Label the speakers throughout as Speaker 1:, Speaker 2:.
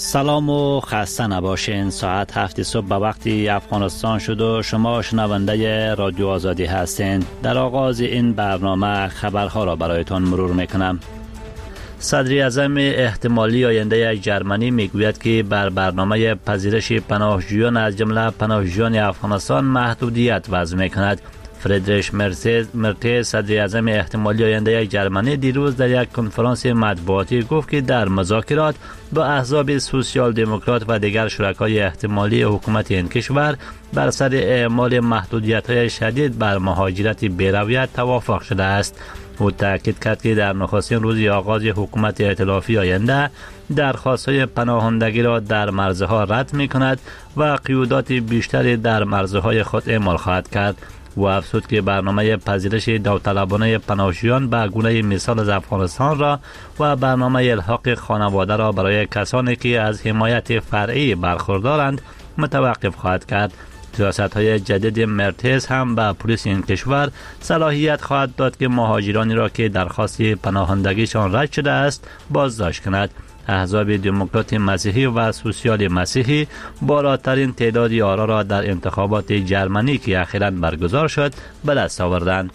Speaker 1: سلام و خسته نباشین. ساعت 7 صبح به وقتی افغانستان شد و شما شنونده رادیو آزادی هستین. در آغاز این برنامه خبرها را برایتان مرور میکنم. صدر اعظم احتمالی آینده جرمنی میگوید که بر برنامه پذیرش پناهجویان از جمله پناهجویان افغانستان محدودیت وضع میکند. فریدریش مرتز صدر اعظم احتمالی آینده جرمنی دیروز در یک کنفرانس مطبوعاتی گفت که در مذاکرات با احزاب سوسیال دموکرات و دیگر شرکای احتمالی حکومت این کشور بر سر اعمال محدودیت‌های شدید بر مهاجرت بی‌رویت توافق شده است. او تاکید کرد که در نخستین روز آغاز حکومت ائتلافی آینده درخواست‌های پناهندگی را در مرزها رد می‌کند و قیودات بیشتری در مرزهای خود اعمال خواهد کرد. و افزود که برنامه پذیرش داوطلبانه پناهجویان به گونه مثال از افغانستان را و برنامه الحاق خانواده را برای کسانی که از حمایت فرعی برخوردارند متوقف خواهد کرد. سیاست‌های جدید مرتز هم به پلیس این کشور صلاحیت خواهد داد که مهاجرانی را که درخواست پناهندگیشان رد شده است بازداشت کند. احزاب دموکرات مسیحی و سوسیال مسیحی بالاترین تعداد آرا را در انتخابات جرمنی که اخیراً برگزار شد به دست آوردند.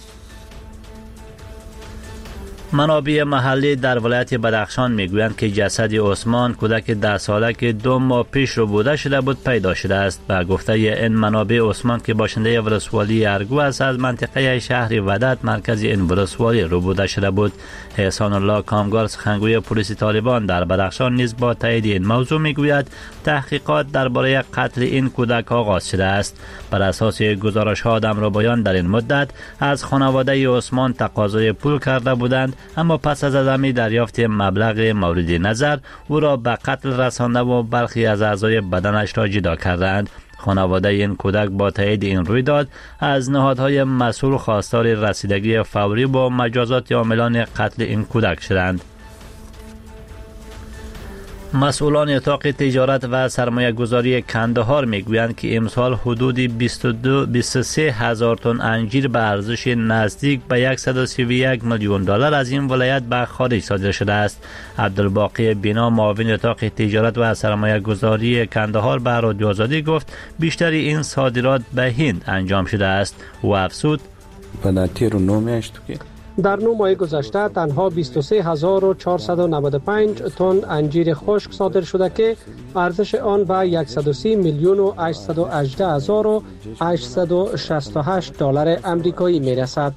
Speaker 1: منابع محلی در ولایت بدخشان میگویند که جسد عثمان کودک 10 ساله که 2 ماه پیش ربوده شده بود پیدا شده است. به گفته این منابع عثمان که باشنده ولسوالی ارگو است از منطقه شهر ودت مرکز این ولسوالی ربوده شده بود. احسان الله کامگار سخنگوی پلیس طالبان در بدخشان نیز با تایید این موضوع میگوید تحقیقات درباره قتل این کودک آغاز شده است. بر اساس گزارش‌ها آدمربایان در این مدت از خانواده عثمان تقاضای پول کرده بودند، اما پس از عدم دریافت مبلغ مورد نظر او را به قتل رسانده و برخی از اعضای بدنش را جدا کردند. خانواده این کودک با تایید این رویداد از نهادهای مسئول خواستار رسیدگی فوری با مجازات عاملان قتل این کودک شدند. مسئولان اتاق تجارت و سرمایه گذاری کندهار میگویند که امسال حدود 23 هزار تن انجیر به ارزش نزدیک به 131 میلیون دلار از این ولایت به خارج صادر شده است. عبدالباقی بینا معاون اتاق تجارت و سرمایه گذاری کندهار به رادیو آزادی گفت بیشتر این صادرات به هند انجام شده است. و افزود
Speaker 2: در 9 ماه گذشته تنها 23495 تن انجیر خشک صادر شده که ارزش آن به 130 میلیون و 818 هزار و 868 دلار امریکایی میرسد.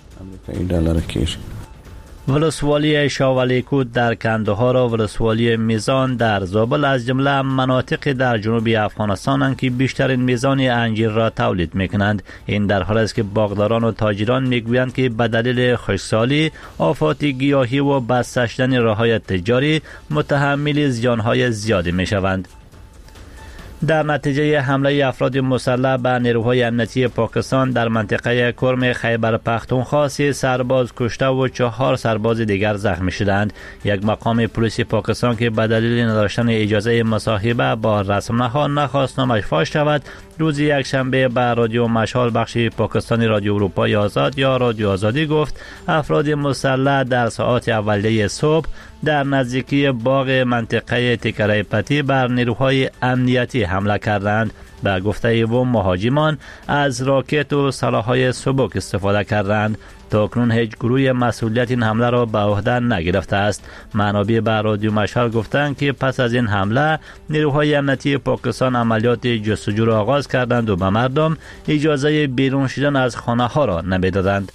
Speaker 1: ولسوالی شاولیکوت در کندهار و ولسوالی میزان در زابل از جمله مناطق در جنوب افغانستان که بیشترین میزان انجیر را تولید میکنند. این در حالی است که باغداران و تاجران میگویند که به دلیل خشکسالی، آفات گیاهی و بسته شدن راه‌های تجاری متحمل زیانهای زیادی میشوند. در نتیجه حمله افراد مسلح به نیروهای امنیتی پاکستان در منطقه کرم خیبر پختونخوا 3 سرباز کشته و 4 سرباز دیگر زخمی شدند. یک مقام پلیس پاکستان که به دلیل نداشتن اجازه مصاحبه با رسانه‌ها نخواست نامش فاش شود، روز یکشنبه به رادیو مشال بخش پاکستانی رادیو اروپای آزاد یا رادیو آزادی گفت افراد مسلح در ساعات اولیه صبح در نزدیکی باغ منطقه تکره پتی بر نیروهای امنیتی حمله کردند. به گفته او مهاجمان از راکت و سلاح‌های سبک استفاده کردند. تاکنون هیچ گروه مسئولیت این حمله را به عهده نگرفته است. منابع به رادیو مشال گفتند که پس از این حمله نیروهای امنیتی پاکستان عملیات جستجو را آغاز کردند و به مردم اجازه بیرون شدن از خانه ها را نمیدادند.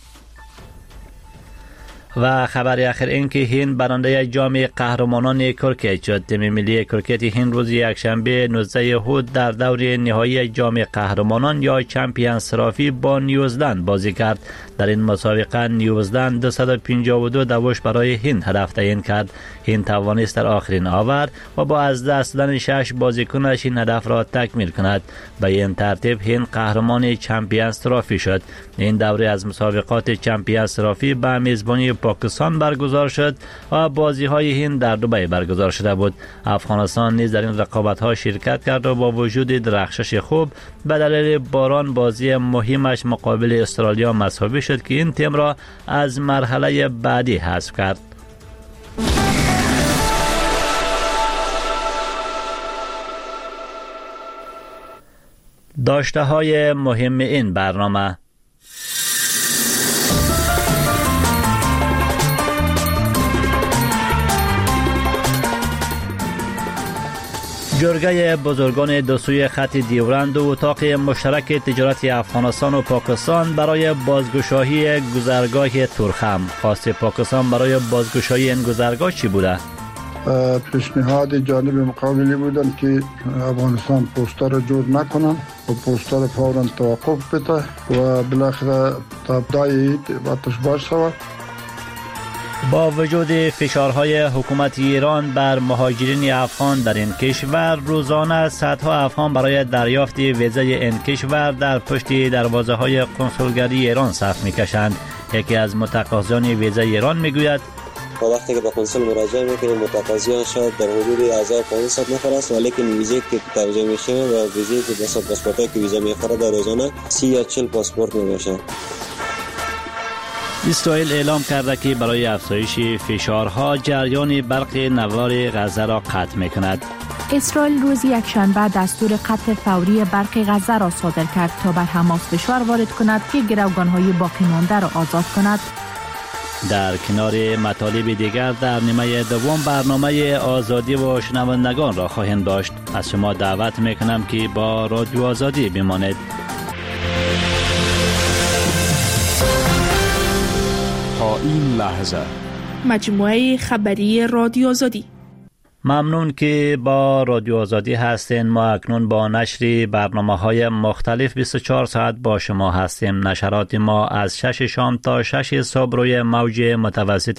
Speaker 1: و خبر آخر این که هند برنده جام قهرمانان کرکت شد. تیم ملی کرکت هند روز یکشنبه 19 اود در دور نهایی جام قهرمانان یا چمپیونز ترافی با نیوزلند بازی کرد. در این مسابقه نیوزلند 252 دوش برای هند هدف تعیین کرد. هند توانست در آخرین آور و با از دست دادن 6 بازیکنش این هدف را تکمیل کند. به این ترتیب هند قهرمان چمپیونز ترافی شد. این دوره از مسابقات چمپیونز ترافی به میزبانی پاکستان برگزار شد و بازی‌های هند در دبی برگزار شده بود. افغانستان نیز در این رقابت‌ها شرکت کرد و با وجود درخشش خوب به دلیل باران بازی مهمش مقابل استرالیا مساوی شد که این تیم را از مرحله بعدی حذف کرد. داشته های مهم این برنامه: جرگه بزرگان دو سوی خط دیورند و اتاق مشترک تجارت افغانستان و پاکستان برای بازگشایی گذرگاه تورخم. خواست پاکستان برای بازگشایی این گذرگاه چی بوده؟
Speaker 3: پیشنهاد جانب مقابلی بودن که افغانستان پوستا را جور نکنن و پوستا را فوراً توقف بده و بالاخره تا ابتدای آتش باز شود.
Speaker 1: با وجود فشارهای حکومت ایران بر مهاجرین افغان در این کشور، روزانه صدها افغان برای دریافت ویزای این کشور در پشت دروازه‌های کنسولگری ایران صف می‌کشند. یکی از متقاضیان ویزای ایران میگوید
Speaker 4: وقتی که به کنسول مراجعه میکنیم متقاضیان شاید در حدود 1500 نفر است، ولی ویزی که ترجمه میشه و ویزی که بس پاسپورتی که ویزا میخوره در روزانه 30 یا 40 پاسپورت میباشه.
Speaker 1: اسرائیل اعلام کرده که برای افزایش فشارها جریان برق نوار غزه را قطع میکند.
Speaker 5: اسرائیل روز یکشنبه دستور قطع فوری برق غزه را صادر کرد تا بر حماس فشار وارد کند که گروگان‌های باقی مانده را آزاد کند.
Speaker 1: در کنار مطالب دیگر در نیمه دوم برنامه آزادی و شنوندگان را خواهیم داشت. از شما دعوت میکنم که با رادیو آزادی بمانید.
Speaker 6: تا این لحظه
Speaker 7: مجموعه خبری رادیو آزادی.
Speaker 1: ممنون که با رادیو آزادی هستین. ما اکنون با نشر برنامه‌های مختلف 24 ساعت با شما هستیم. نشرات ما از 6 شام تا 6 صبح روی موج متوسط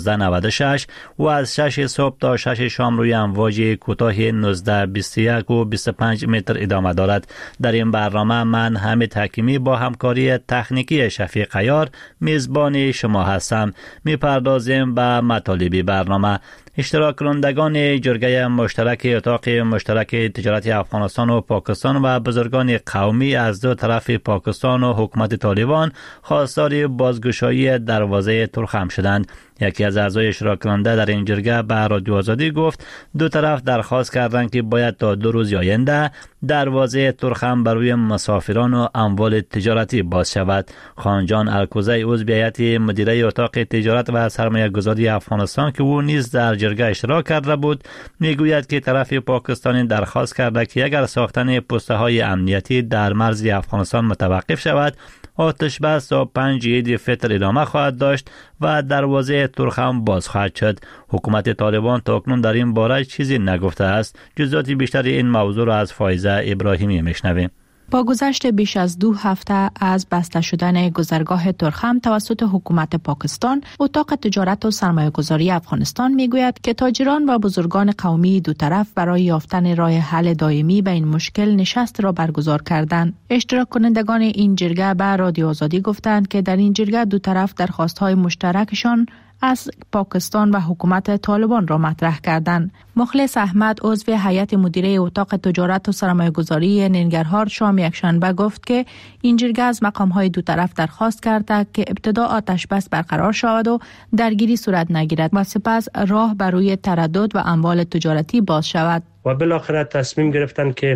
Speaker 1: 1296 و از 6 صبح تا 6 شام روی امواج کوتاه 19 21 و 25 متر ادامه دارد. در این برنامه من حمید حکیمی با همکاری تکنیکی شفیق عیار میزبان شما هستم. میپردازیم به مطالب برنامه. اشتراک کنندگان جرگه مشترک اتاق مشترک تجارت افغانستان و پاکستان و بزرگان قومی از دو طرف پاکستان و حکومت طالبان خواستار بازگشایی دروازه تورخم شدند. یکی از اعضای اشتراک کننده در این جرگه به رادیو آزادی گفت دو طرف درخواست کردند که باید تا 2 روز آینده دروازه تورخم برای مسافران و اموال تجارتی باز شود. خانجان الکوزی عضو هیئت مدیره اتاق تجارت و سرمایه گذاری افغانستان که او نیز در جرگه اشتراک کرده بود میگوید که طرف پاکستانی درخواست کرده که اگر ساختن پسته های امنیتی در مرز افغانستان متوقف شود آتش بس تا 5 عید فطر ادامه خواهد داشت و دروازه تورخم باز خواهد شد. حکومت طالبان تاکنون در این باره چیزی نگفته است. جزئیات بیشتر این موضوع را از فایزه ابراهیمی میشنویم.
Speaker 5: با گذشت بیش از 2 هفته از بسته شدن گذرگاه تورخم توسط حکومت پاکستان، اتاق تجارت و سرمایه گذاری افغانستان میگوید که تاجران و بزرگان قومی دو طرف برای یافتن راه حل دائمی به این مشکل نشست را برگزار کردند. اشتراک کنندگان این جرگه به رادیو آزادی گفتند که در این جرگه دو طرف درخواست‌های مشترکشان از پاکستان و حکومت طالبان را مطرح کردند. مخلص احمد عضو هیئت مدیره اتاق تجارت و سرمایه گذاری ننگرهار شام یکشنبه گفت که این جرگه از مقام‌های دو طرف درخواست کرده که ابتدا آتش بس برقرار شود و درگیری صورت نگیرد و سپس راه برای تردد و اموال تجارتی باز شود.
Speaker 8: و بالاخره تصمیم گرفتن که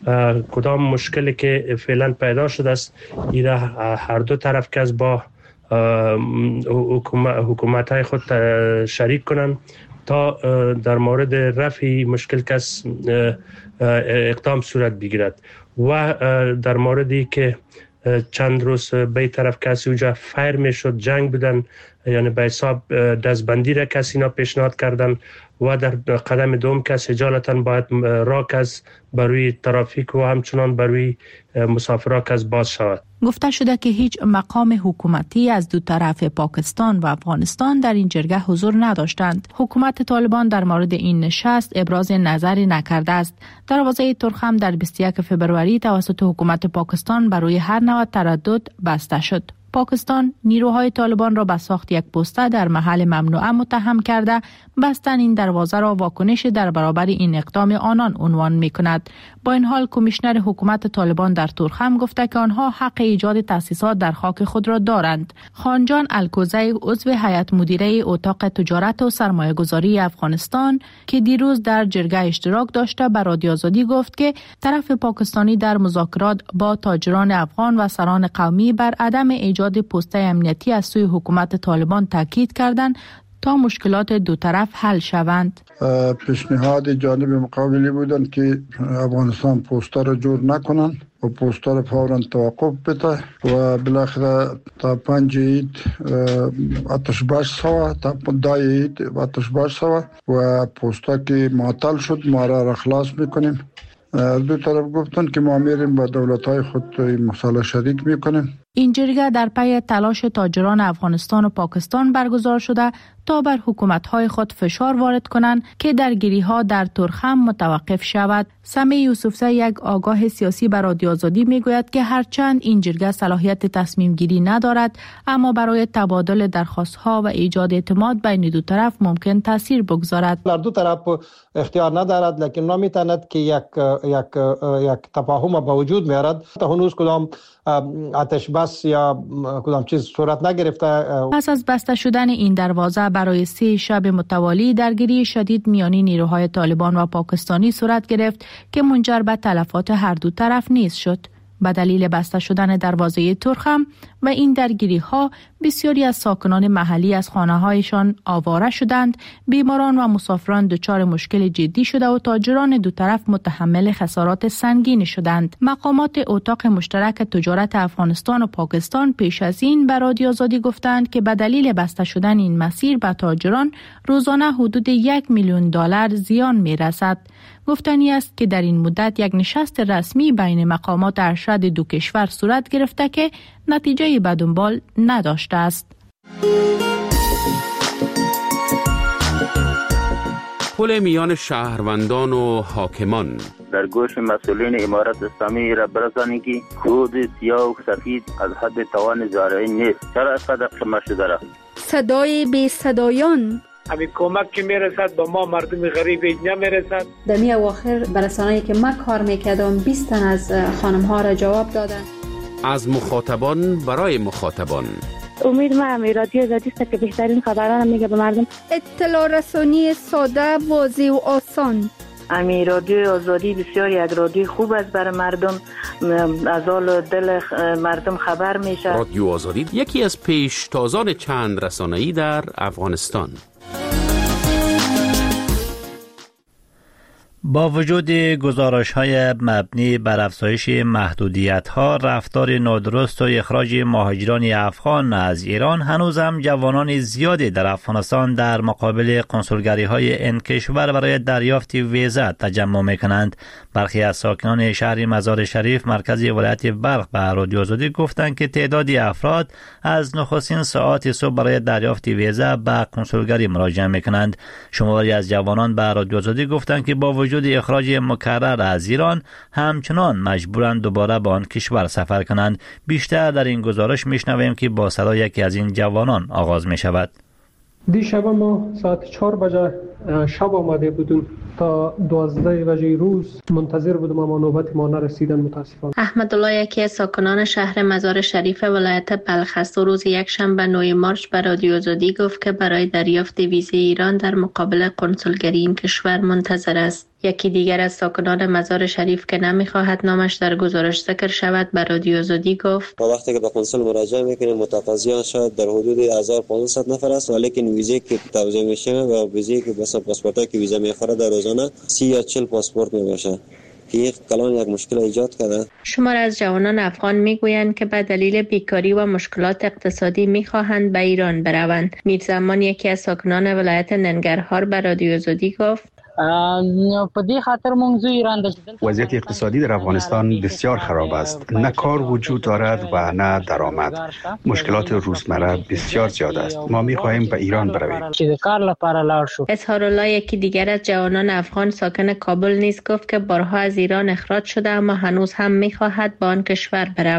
Speaker 8: کدام مشکلی که فعلا پیدا شده است ایرا هر دو طرف که از با حکومت‌های خود شریک کنند تا در مورد رفع مشکل کس اقدام صورت بگیرد و در موردی که چند روز به طرف کسی اوجا فایر میشد جنگ بودن، یعنی به حساب دستبندی را کسی اینا پیشنهاد کردن و در قدم دوم کسی اجالتا باید راکز بروی ترافیک و همچنان بروی مسافراکز باز شود.
Speaker 5: گفته شده که هیچ مقام حکومتی از دو طرف پاکستان و افغانستان در این جرگه حضور نداشتند. حکومت طالبان در مورد این نشست ابراز نظری نکرده است. دروازه تورخم در 21 فبروری توسط حکومت پاکستان برای هر نوع تردد بسته شد. پاکستان نیروهای طالبان را به ساخت یک پوسته در محل ممنوعه متهم کرده بستن این دروازه را واکنش در برابر این اقدام آنان عنوان می کند. با این حال کمیشنر حکومت طالبان در تورخم گفته که آنها حق ایجاد تأسیسات در خاک خود را دارند. خانجان الکوزی عضو هیئت مدیره اتاق تجارت و سرمایه‌گذاری افغانستان که دیروز در جرگه اشتراک داشته به رادیو آزادی گفت که طرف پاکستانی در مذاکرات با تاجران افغان و سران قومی بر عدم ایجاد پوسته امنیتی از سوی حکومت طالبان تاکید کردند تا مشکلات دو طرف حل شوند.
Speaker 3: پیشنهاد جانب مقابلی بودند که افغانستان پوسته را جور نکنند و پوسته را فوراً توقف بده و بالاخره تا 5 عید آتش بس شود، تا 10 عید آتش بس شود و پوسته که معطل شد ما را خلاص میکنیم. دو طرف گفتن که ما میریم با دولت‌های خود این مسئله شریک میکنیم.
Speaker 5: این جرگه در پی تلاش تاجران افغانستان و پاکستان برگزار شده تا بر حکومت‌های خود فشار وارد کنند که درگیری‌ها در تورخم متوقف شود. سمی یوسفزی یک آگاه سیاسی بر رادیو آزادی میگوید که هرچند این جرگه صلاحیت تصمیم گیری ندارد اما برای تبادل درخواست‌ها و ایجاد اعتماد بین دو طرف ممکن تاثیر بگذارد.
Speaker 2: در دو طرف اختیار ندارد لکن نمیتواند که یک تفاهم به وجود میارد. تا هنوز کدام آتش بس یا کدام چیز صورت نگرفته.
Speaker 5: پس از بسته شدن این دروازه برای 3 شب متوالی درگیری شدید میان نیروهای طالبان و پاکستانی صورت گرفت که منجر به تلفات هر دو طرف نیز شد. به دلیل بسته شدن دروازه تورخم و این درگیری ها بسیاری از ساکنان محلی از خانه هایشان آواره شدند، بیماران و مسافران دچار مشکل جدی شده و تاجران دو طرف متحمل خسارات سنگین شدند. مقامات اتاق مشترک تجارت افغانستان و پاکستان پیش از این به رادیو آزادی گفتند که به دلیل بسته شدن این مسیر به تاجران روزانه حدود $1 میلیون زیان می رسد. گفتنی است که در این مدت یک نشست رسمی بین مقامات ارشد دو کشور صورت گرفته که نتیجه به دنبال نداشته است.
Speaker 9: پل میان شهروندان و حاکمان
Speaker 10: در گوش مسئولین امارت اسلامی را برسانید که خود سیاه و سفید از حد توان زارعی نیست. چرا اینقدر قمه شده را؟ صدای بی صدایان
Speaker 11: همین کمک که میرسد با ما مردم غریب اینجا میرسد.
Speaker 12: در می اواخر برسانه‌ای که من کار میکردم 20 تن از خانم ها را جواب دادن.
Speaker 9: از مخاطبان برای مخاطبان.
Speaker 13: امید ما رادیو آزادی است که بهترین خبران میگه به مردم.
Speaker 14: اطلاع رسانی ساده، واضح و آسان.
Speaker 15: امی رادیو آزادی بسیار یک رادیو خوب است برای مردم، از حال دل مردم خبر میشه.
Speaker 9: رادیو آزادی یکی از پیشتازان چند رسانه‌ای در افغانستان.
Speaker 1: با وجود گزارش‌های مبنی بر افزایش محدودیت‌ها، رفتار نادرست و اخراج مهاجران افغان از ایران، هنوز هم جوانان زیادی در افغانستان در مقابل کنسولگری‌های این کشور برای دریافت ویزا تجمع می‌کنند. برخی از ساکنان شهر مزار شریف مرکز ولایت بلخ به رادیو آزادی گفتند که تعدادی افراد از نخستین ساعات صبح برای دریافت ویزا به کنسولگری مراجعه می‌کنند. شماری از جوانان به رادیو آزادی گفتند که با وجود اخراج مکرر از ایران همچنان مجبورند دوباره به آن کشور سفر کنند. بیشتر در این گزارش میشنویم که با صدای یکی از این جوانان آغاز می شود.
Speaker 2: دیشب ما ساعت 4 بجه شب آمده بودیم تا 12 بجه روز منتظر بودم اما نوبت ما نرسیدن متاسفانه.
Speaker 16: احمد الله یکی از ساکنان شهر مزار شریف ولایت بلخ است و روز یکشنبه 9 مارس به رادیو آزادی گفت که برای دریافت ویزای ایران در مقابل کنسولگری این کشور منتظر است. یکی دیگر از ساکنان مزار شریف که نمیخواهد نامش در گزارش ذکر شود به رادیو آزادی گفت:
Speaker 4: ما وقتی که به کنسول مراجعه میکنیم متقاضیان شاید در حدود 1500 نفر است، ولی ویزه که توزیع میشه و ویزه که بس پاسپورت که ویزا میخوره در روزانه 30 یا 40 پاسپورت میباشه که یک کلان یک مشکل ایجاد کرده.
Speaker 16: شمار از جوانان افغان میگویند که به دلیل بیکاری و مشکلات اقتصادی میخواهند به ایران بروند. میرزمان یکی از ساکنان ولایت ننگرهار به رادیو آزادی گفت:
Speaker 17: وضعیت اقتصادی در افغانستان بسیار خراب است. نه کار وجود دارد و نه درآمد. مشکلات روزمره بسیار زیاد است. ما می‌خواهیم به ایران برویم.
Speaker 16: اظهار الله یکی دیگر از جوانان افغان ساکن کابل نیز گفت که بارها از ایران اخراج شده اما هنوز هم می‌خواهد به آن کشور برود.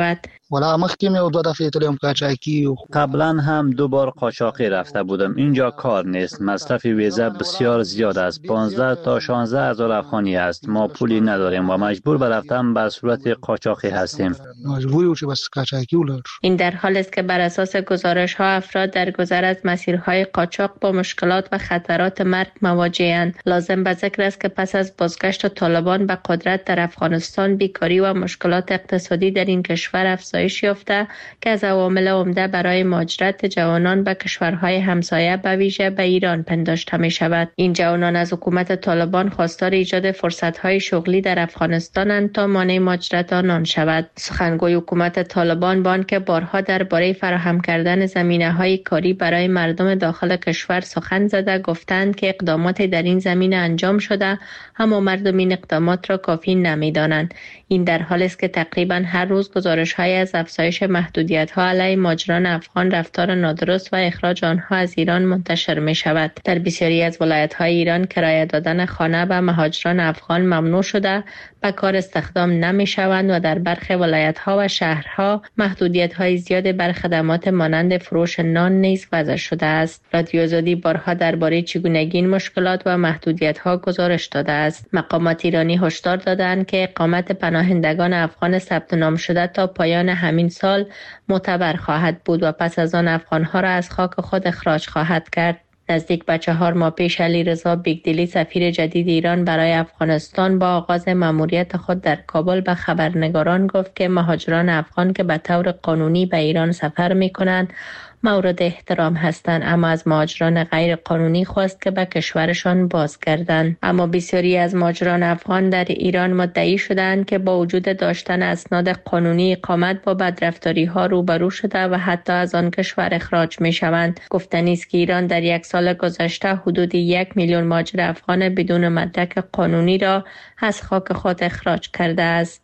Speaker 18: ولی مخکې مې 2 دفعې تلم قاچاقی.
Speaker 1: قبلا هم 2 بار قاچاقی رفته بودم. اینجا کار نیست. مصرف ویزا بسیار زیاد است. 15 تا 16 هزار افغانی است. ما پولی نداریم و مجبور به رفتن به صورت قاچاقی هستیم.
Speaker 18: مجبوری چې بس قاچاقی ولر.
Speaker 16: این در حالی است که بر اساس گزارش ها افراد در گذر از مسیرهای قاچاق با مشکلات و خطرات مرگ مواجه‌اند. لازم به ذکر است که پس از بازگشت طالبان به قدرت در افغانستان، بیکاری و مشکلات اقتصادی در این کشور افزایش یافته که از عوامل عمده برای مهاجرت جوانان به کشورهای همسایه به ویژه به ایران پنداشته می شود. این جوانان از حکومت طالبان خواستار ایجاد فرصت‌های شغلی در افغانستانند تا مانع مهاجرت آنان شود. سخنگوی حکومت طالبان با آنکه بارها درباره فراهم کردن زمینه‌های کاری برای مردم داخل کشور سخن زده، گفتند که اقدامات در این زمینه انجام شده، اما مردم این اقدامات را کافی نمی‌دانند. این در حالی است که تقریبا هر روز گزارش‌های از افزایش محدودیت‌ها علیه مهاجران افغان، رفتار نادرست و اخراج آنها از ایران منتشر می‌شود. در بسیاری از ولایت‌های ایران کرایه دادن خانه به مهاجران افغان ممنوع شده، به کار استخدام نمی‌شوند و در برخی ولایت‌ها و شهرها محدودیت‌های زیاد بر خدمات مانند فروش نان نیز وضع شده است. رادیو آزادی بارها درباره چگونگی این مشکلات و محدودیت‌ها گزارش داده است. مقامات ایرانی هشدار دادند که اقامت پناهندگان افغان ثبت نام شده تا پایان همین سال معتبر خواهد بود و پس از آن افغان‌ها را از خاک خود اخراج خواهد کرد. نزدیک به 4 ماه پیش علیرضا بیگدلی سفیر جدید ایران برای افغانستان با آغاز مأموریت خود در کابل به خبرنگاران گفت که مهاجران افغان که به طور قانونی به ایران سفر می‌کنند مورد احترام هستند، اما از مهاجران غیر قانونی خواست که به کشورشان بازگردند. اما بسیاری از مهاجران افغان در ایران مدعی شدند که با وجود داشتن اسناد قانونی اقامت با بدرفتاری ها روبرو شده و حتی از آن کشور اخراج می شوند. گفتنی است که ایران در 1 سال گذشته حدود 1 میلیون مهاجر افغان بدون مدرک قانونی را از خاک خود اخراج کرده است.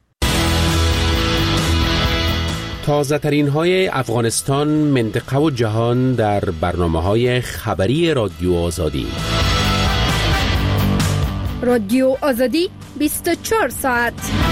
Speaker 9: تازه ترین های افغانستان، منطقه و جهان در برنامه های خبری رادیو آزادی.
Speaker 14: رادیو آزادی 24 ساعت.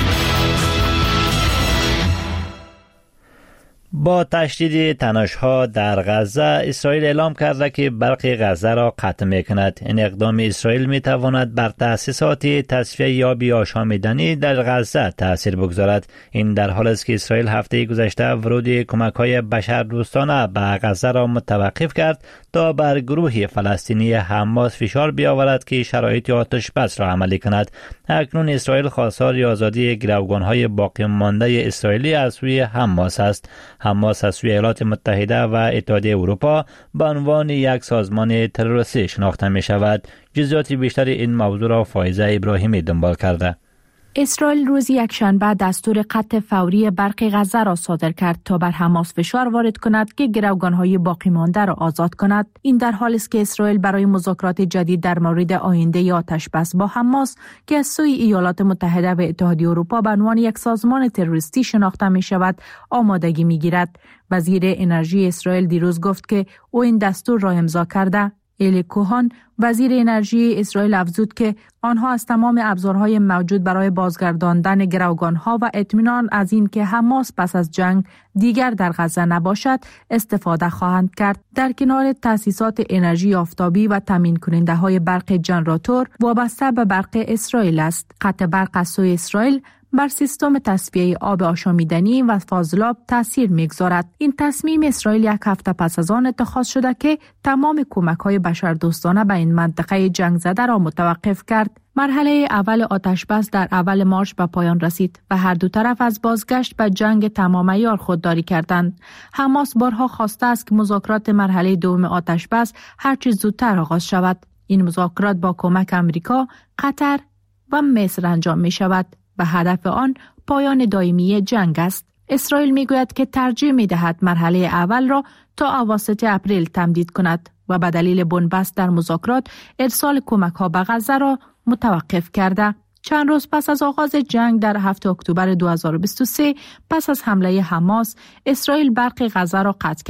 Speaker 1: با تشدید تنش‌ها در غزه، اسرائیل اعلام کرده که برق غزه را قطع می‌کند. این اقدام اسرائیل می‌تواند بر تأسیسات تصفیه یابی آشامیدنی در غزه تأثیر بگذارد. این در حالی است که اسرائیل هفته گذشته ورود کمک‌های بشردوستانه به غزه را متوقف کرد تا بر گروه فلسطینی حماس فشار بیاورد که شرایط آتش بس را عملی کند. اکنون اسرائیل خواستار آزادی گروگان‌های باقی مانده اسرائیلی از سوی حماس است. حماس از سوی ایالات متحده و اتحادیه اروپا به عنوان یک سازمان تروریستی شناخته می شود. جزئیات بیشتر این موضوع را فائزه ابراهیمی دنبال کرده.
Speaker 5: اسرائیل روز یکشنبه دستور قطع فوری برق غزه را صادر کرد تا بر حماس فشار وارد کند که گروگان‌های باقی مانده را آزاد کند. این در حالی است که اسرائیل برای مذاکرات جدید در مورد آینده آتش بس با حماس که از سوی ایالات متحده و اتحادیه اروپا به عنوان یک سازمان تروریستی شناخته می شود آمادگی می گیرد. وزیر انرژی اسرائیل دیروز گفت که او این دستور را امضا کرده. الی کوهان وزیر انرژی اسرائیل افزود که آنها از تمام ابزارهای موجود برای بازگرداندن گروگانها و اطمینان از این که حماس پس از جنگ دیگر در غزه نباشد استفاده خواهند کرد. در کنار تأسیسات انرژی آفتابی و تامین کننده های برق جنراتور وابسته به برق اسرائیل است. قطع برق از سوی اسرائیل بر سیستم تصفیه آب آشامیدنی و فاضلاب تاثیر می‌گذارد. این تصمیم اسرائیل 1 هفته پس از آن اتخاذ شده که تمام کمک‌های بشردوستانه به این منطقه جنگ زده را متوقف کرد. مرحله اول آتش بس در اول مارچ به پایان رسید و هر دو طرف از بازگشت به جنگ تمام عیار خودداری کردند. حماس بارها خواسته است که مذاکرات مرحله دوم آتش بس هرچه زودتر آغاز شود. این مذاکرات با کمک آمریکا، قطر و مصر انجام می شود و هدف آن پایان دائمی جنگ است. اسرائیل میگوید که ترجیح می‌دهد مرحله اول را تا اواسط اپریل تمدید کند و به دلیل بنبست در مذاکرات ارسال کمک‌ها به غزه را متوقف کرده. چند روز پس از آغاز جنگ در 7 اکتبر 2023 پس از حمله حماس، اسرائیل برق غزه را قطع کرد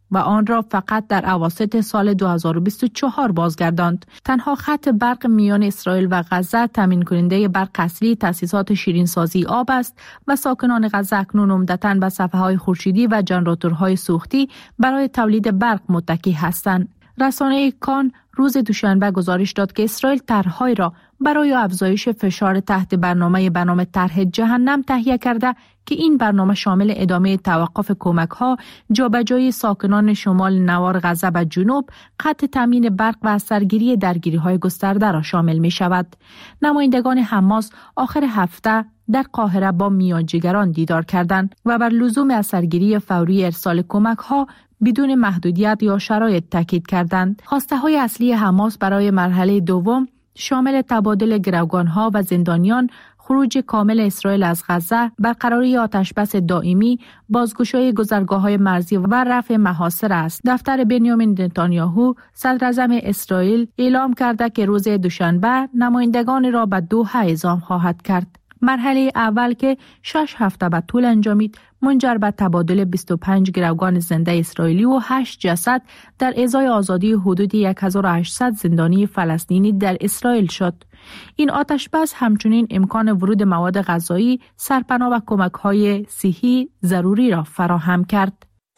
Speaker 5: و آن را فقط در اواسط سال 2024 بازگرداند. تنها خط برق میان اسرائیل و غزه تامین کننده برق اصلی تأسیسات شیرینسازی آب است و ساکنان غزه اکنون عمدتاً به صفحه‌های خورشیدی و ژنراتورهای سوختی برای تولید برق متکی هستند. رسانه کان روز دوشنبه گزارش داد که اسرائیل طرح‌هایی را برای افزایش فشار تحت برنامه طرح جهنم تهیه کرده که این برنامه شامل ادامه توقف کمک‌ها، جابجایی ساکنان شمال نوار غزه به جنوب، قطع تامین برق و سرگیری درگیری‌های گسترده را شامل می‌شود. نمایندگان حماس آخر هفته در قاهره با میانجیگران دیدار کردند و بر لزوم اثرگیری فوری ارسال کمک‌ها بدون محدودیت یا شرایط تاکید کردند. خواسته‌های اصلی حماس برای مرحله دوم شامل تبادل گروگان‌ها و زندانیان، خروج کامل اسرائیل از غزه، برقراری آتشبس دائمی، بازگشایی گذرگاه‌های مرزی و رفع محاصر است. دفتر بنیامین نتانیاهو صدر اعظم اسرائیل اعلام کرده که روز دوشنبه نمایندگان را به دوحه اعزام خواهد کرد. مرحله اول که 6 هفته به طول انجامید منجر به تبادل 25 گروگان زنده اسرائیلی و 8 جسد در ازای آزادی حدود 1800 زندانی فلسطینی در اسرائیل شد. این آتشبس همچنین امکان ورود مواد غذایی، سرپناه و کمک‌های صحی ضروری را فراهم کرد.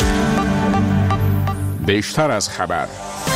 Speaker 6: بیشتر از خبر.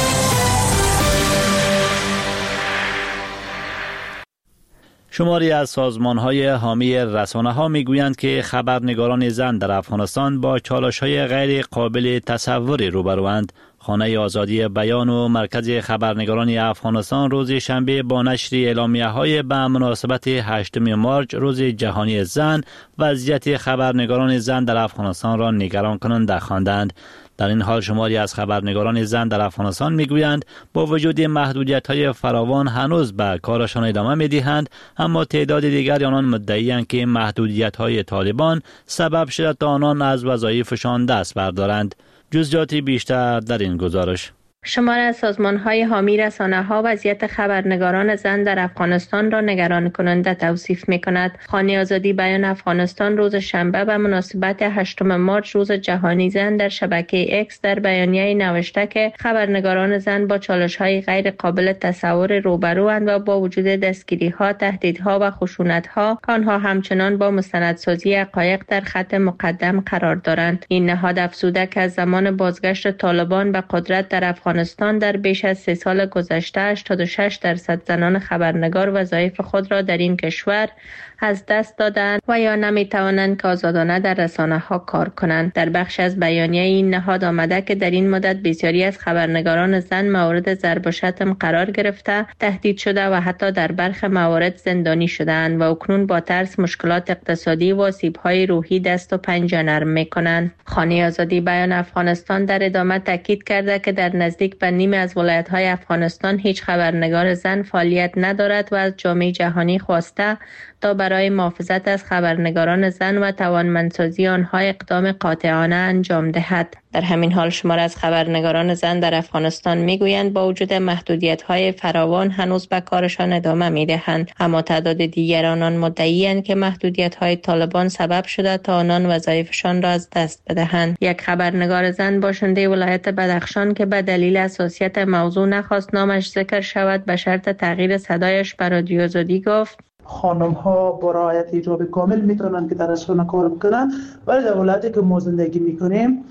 Speaker 1: شماری از سازمان‌های حامی رسانه‌ها می‌گویند که خبرنگاران زن در افغانستان با چالش‌های غیر قابل تصوری روبروند. خانه آزادی بیان و مرکز خبرنگاران افغانستان روز شنبه با نشر اعلامیه‌های به مناسبت 8 مارچ روز جهانی زن وضعیت خبرنگاران زن در افغانستان را نگران کننده خواندند. در این حال شماری از خبرنگاران زن در افغانستان میگویند با وجود محدودیت‌های فراوان هنوز به کارشان ادامه می‌دهند، اما تعداد دیگری آنان مدعی‌اند که محدودیت‌های طالبان سبب شده تا آنان از وظایفشان دست بردارند. جزئیاتی بیشتر در این گزارش.
Speaker 16: شماری از سازمان‌های حامی رسانه‌ها وضعیت خبرنگاران زن در افغانستان را نگران کننده توصیف می‌کند. خانه آزادی بیان افغانستان روز شنبه به مناسبت 8 مارچ روز جهانی زن در شبکه اکس در بیانیه نوشته که خبرنگاران زن با چالش‌های غیر قابل تصور روبروند و با وجود دستگیری‌ها، تهدیدها و خشونت‌ها آنها همچنان با مستندسازی حقایق در خط مقدم قرار دارند. این نهاد افزوده که از زمان بازگشت طالبان به قدرت در افغانستان در بیش از 3 سال گذشته 86% زنان خبرنگار وظایف خود را در این کشور از دست دادند و یا نمی توانند که آزادانه در رسانه‌ها کار کنند. در بخش از بیانیه این نهاد آمده که در این مدت بسیاری از خبرنگاران زن مورد ضرب و شتم قرار گرفته، تهدید شده و حتی در برخی موارد زندانی شده‌اند و اکنون با ترس مشکلات اقتصادی و آسیب‌های روحی دست و پنجه نرم می‌کنند. خانه آزادی بیان افغانستان در ادامه تاکید کرده که در نزدیک به نیم از ولایت‌های افغانستان هیچ خبرنگار زن فعالیت ندارد و از جامعه جهانی خواسته تا برای محافظت از خبرنگاران زن و توانمندسازی آنها اقدام قاطعانه انجام دهد. در همین حال شماری از خبرنگاران زن در افغانستان میگویند با وجود محدودیت‌های فراوان هنوز به کارشان ادامه میدهند، اما تعداد دیگر آنان مدعی‌اند که محدودیت‌های طالبان سبب شده تا آنان وظایفشان را از دست بدهند. یک خبرنگار زن باشنده ولایت بدخشان که به دلیل حساسیت موضوع نخواست نامش ذکر شود به شرط تغییر صدایش به رادیو آزادی گفت:
Speaker 19: خانم ها با رعایت حجاب کامل میتونن که در رسانه کار بکنن، ولی در ولایتی که ما زندگی میکنیم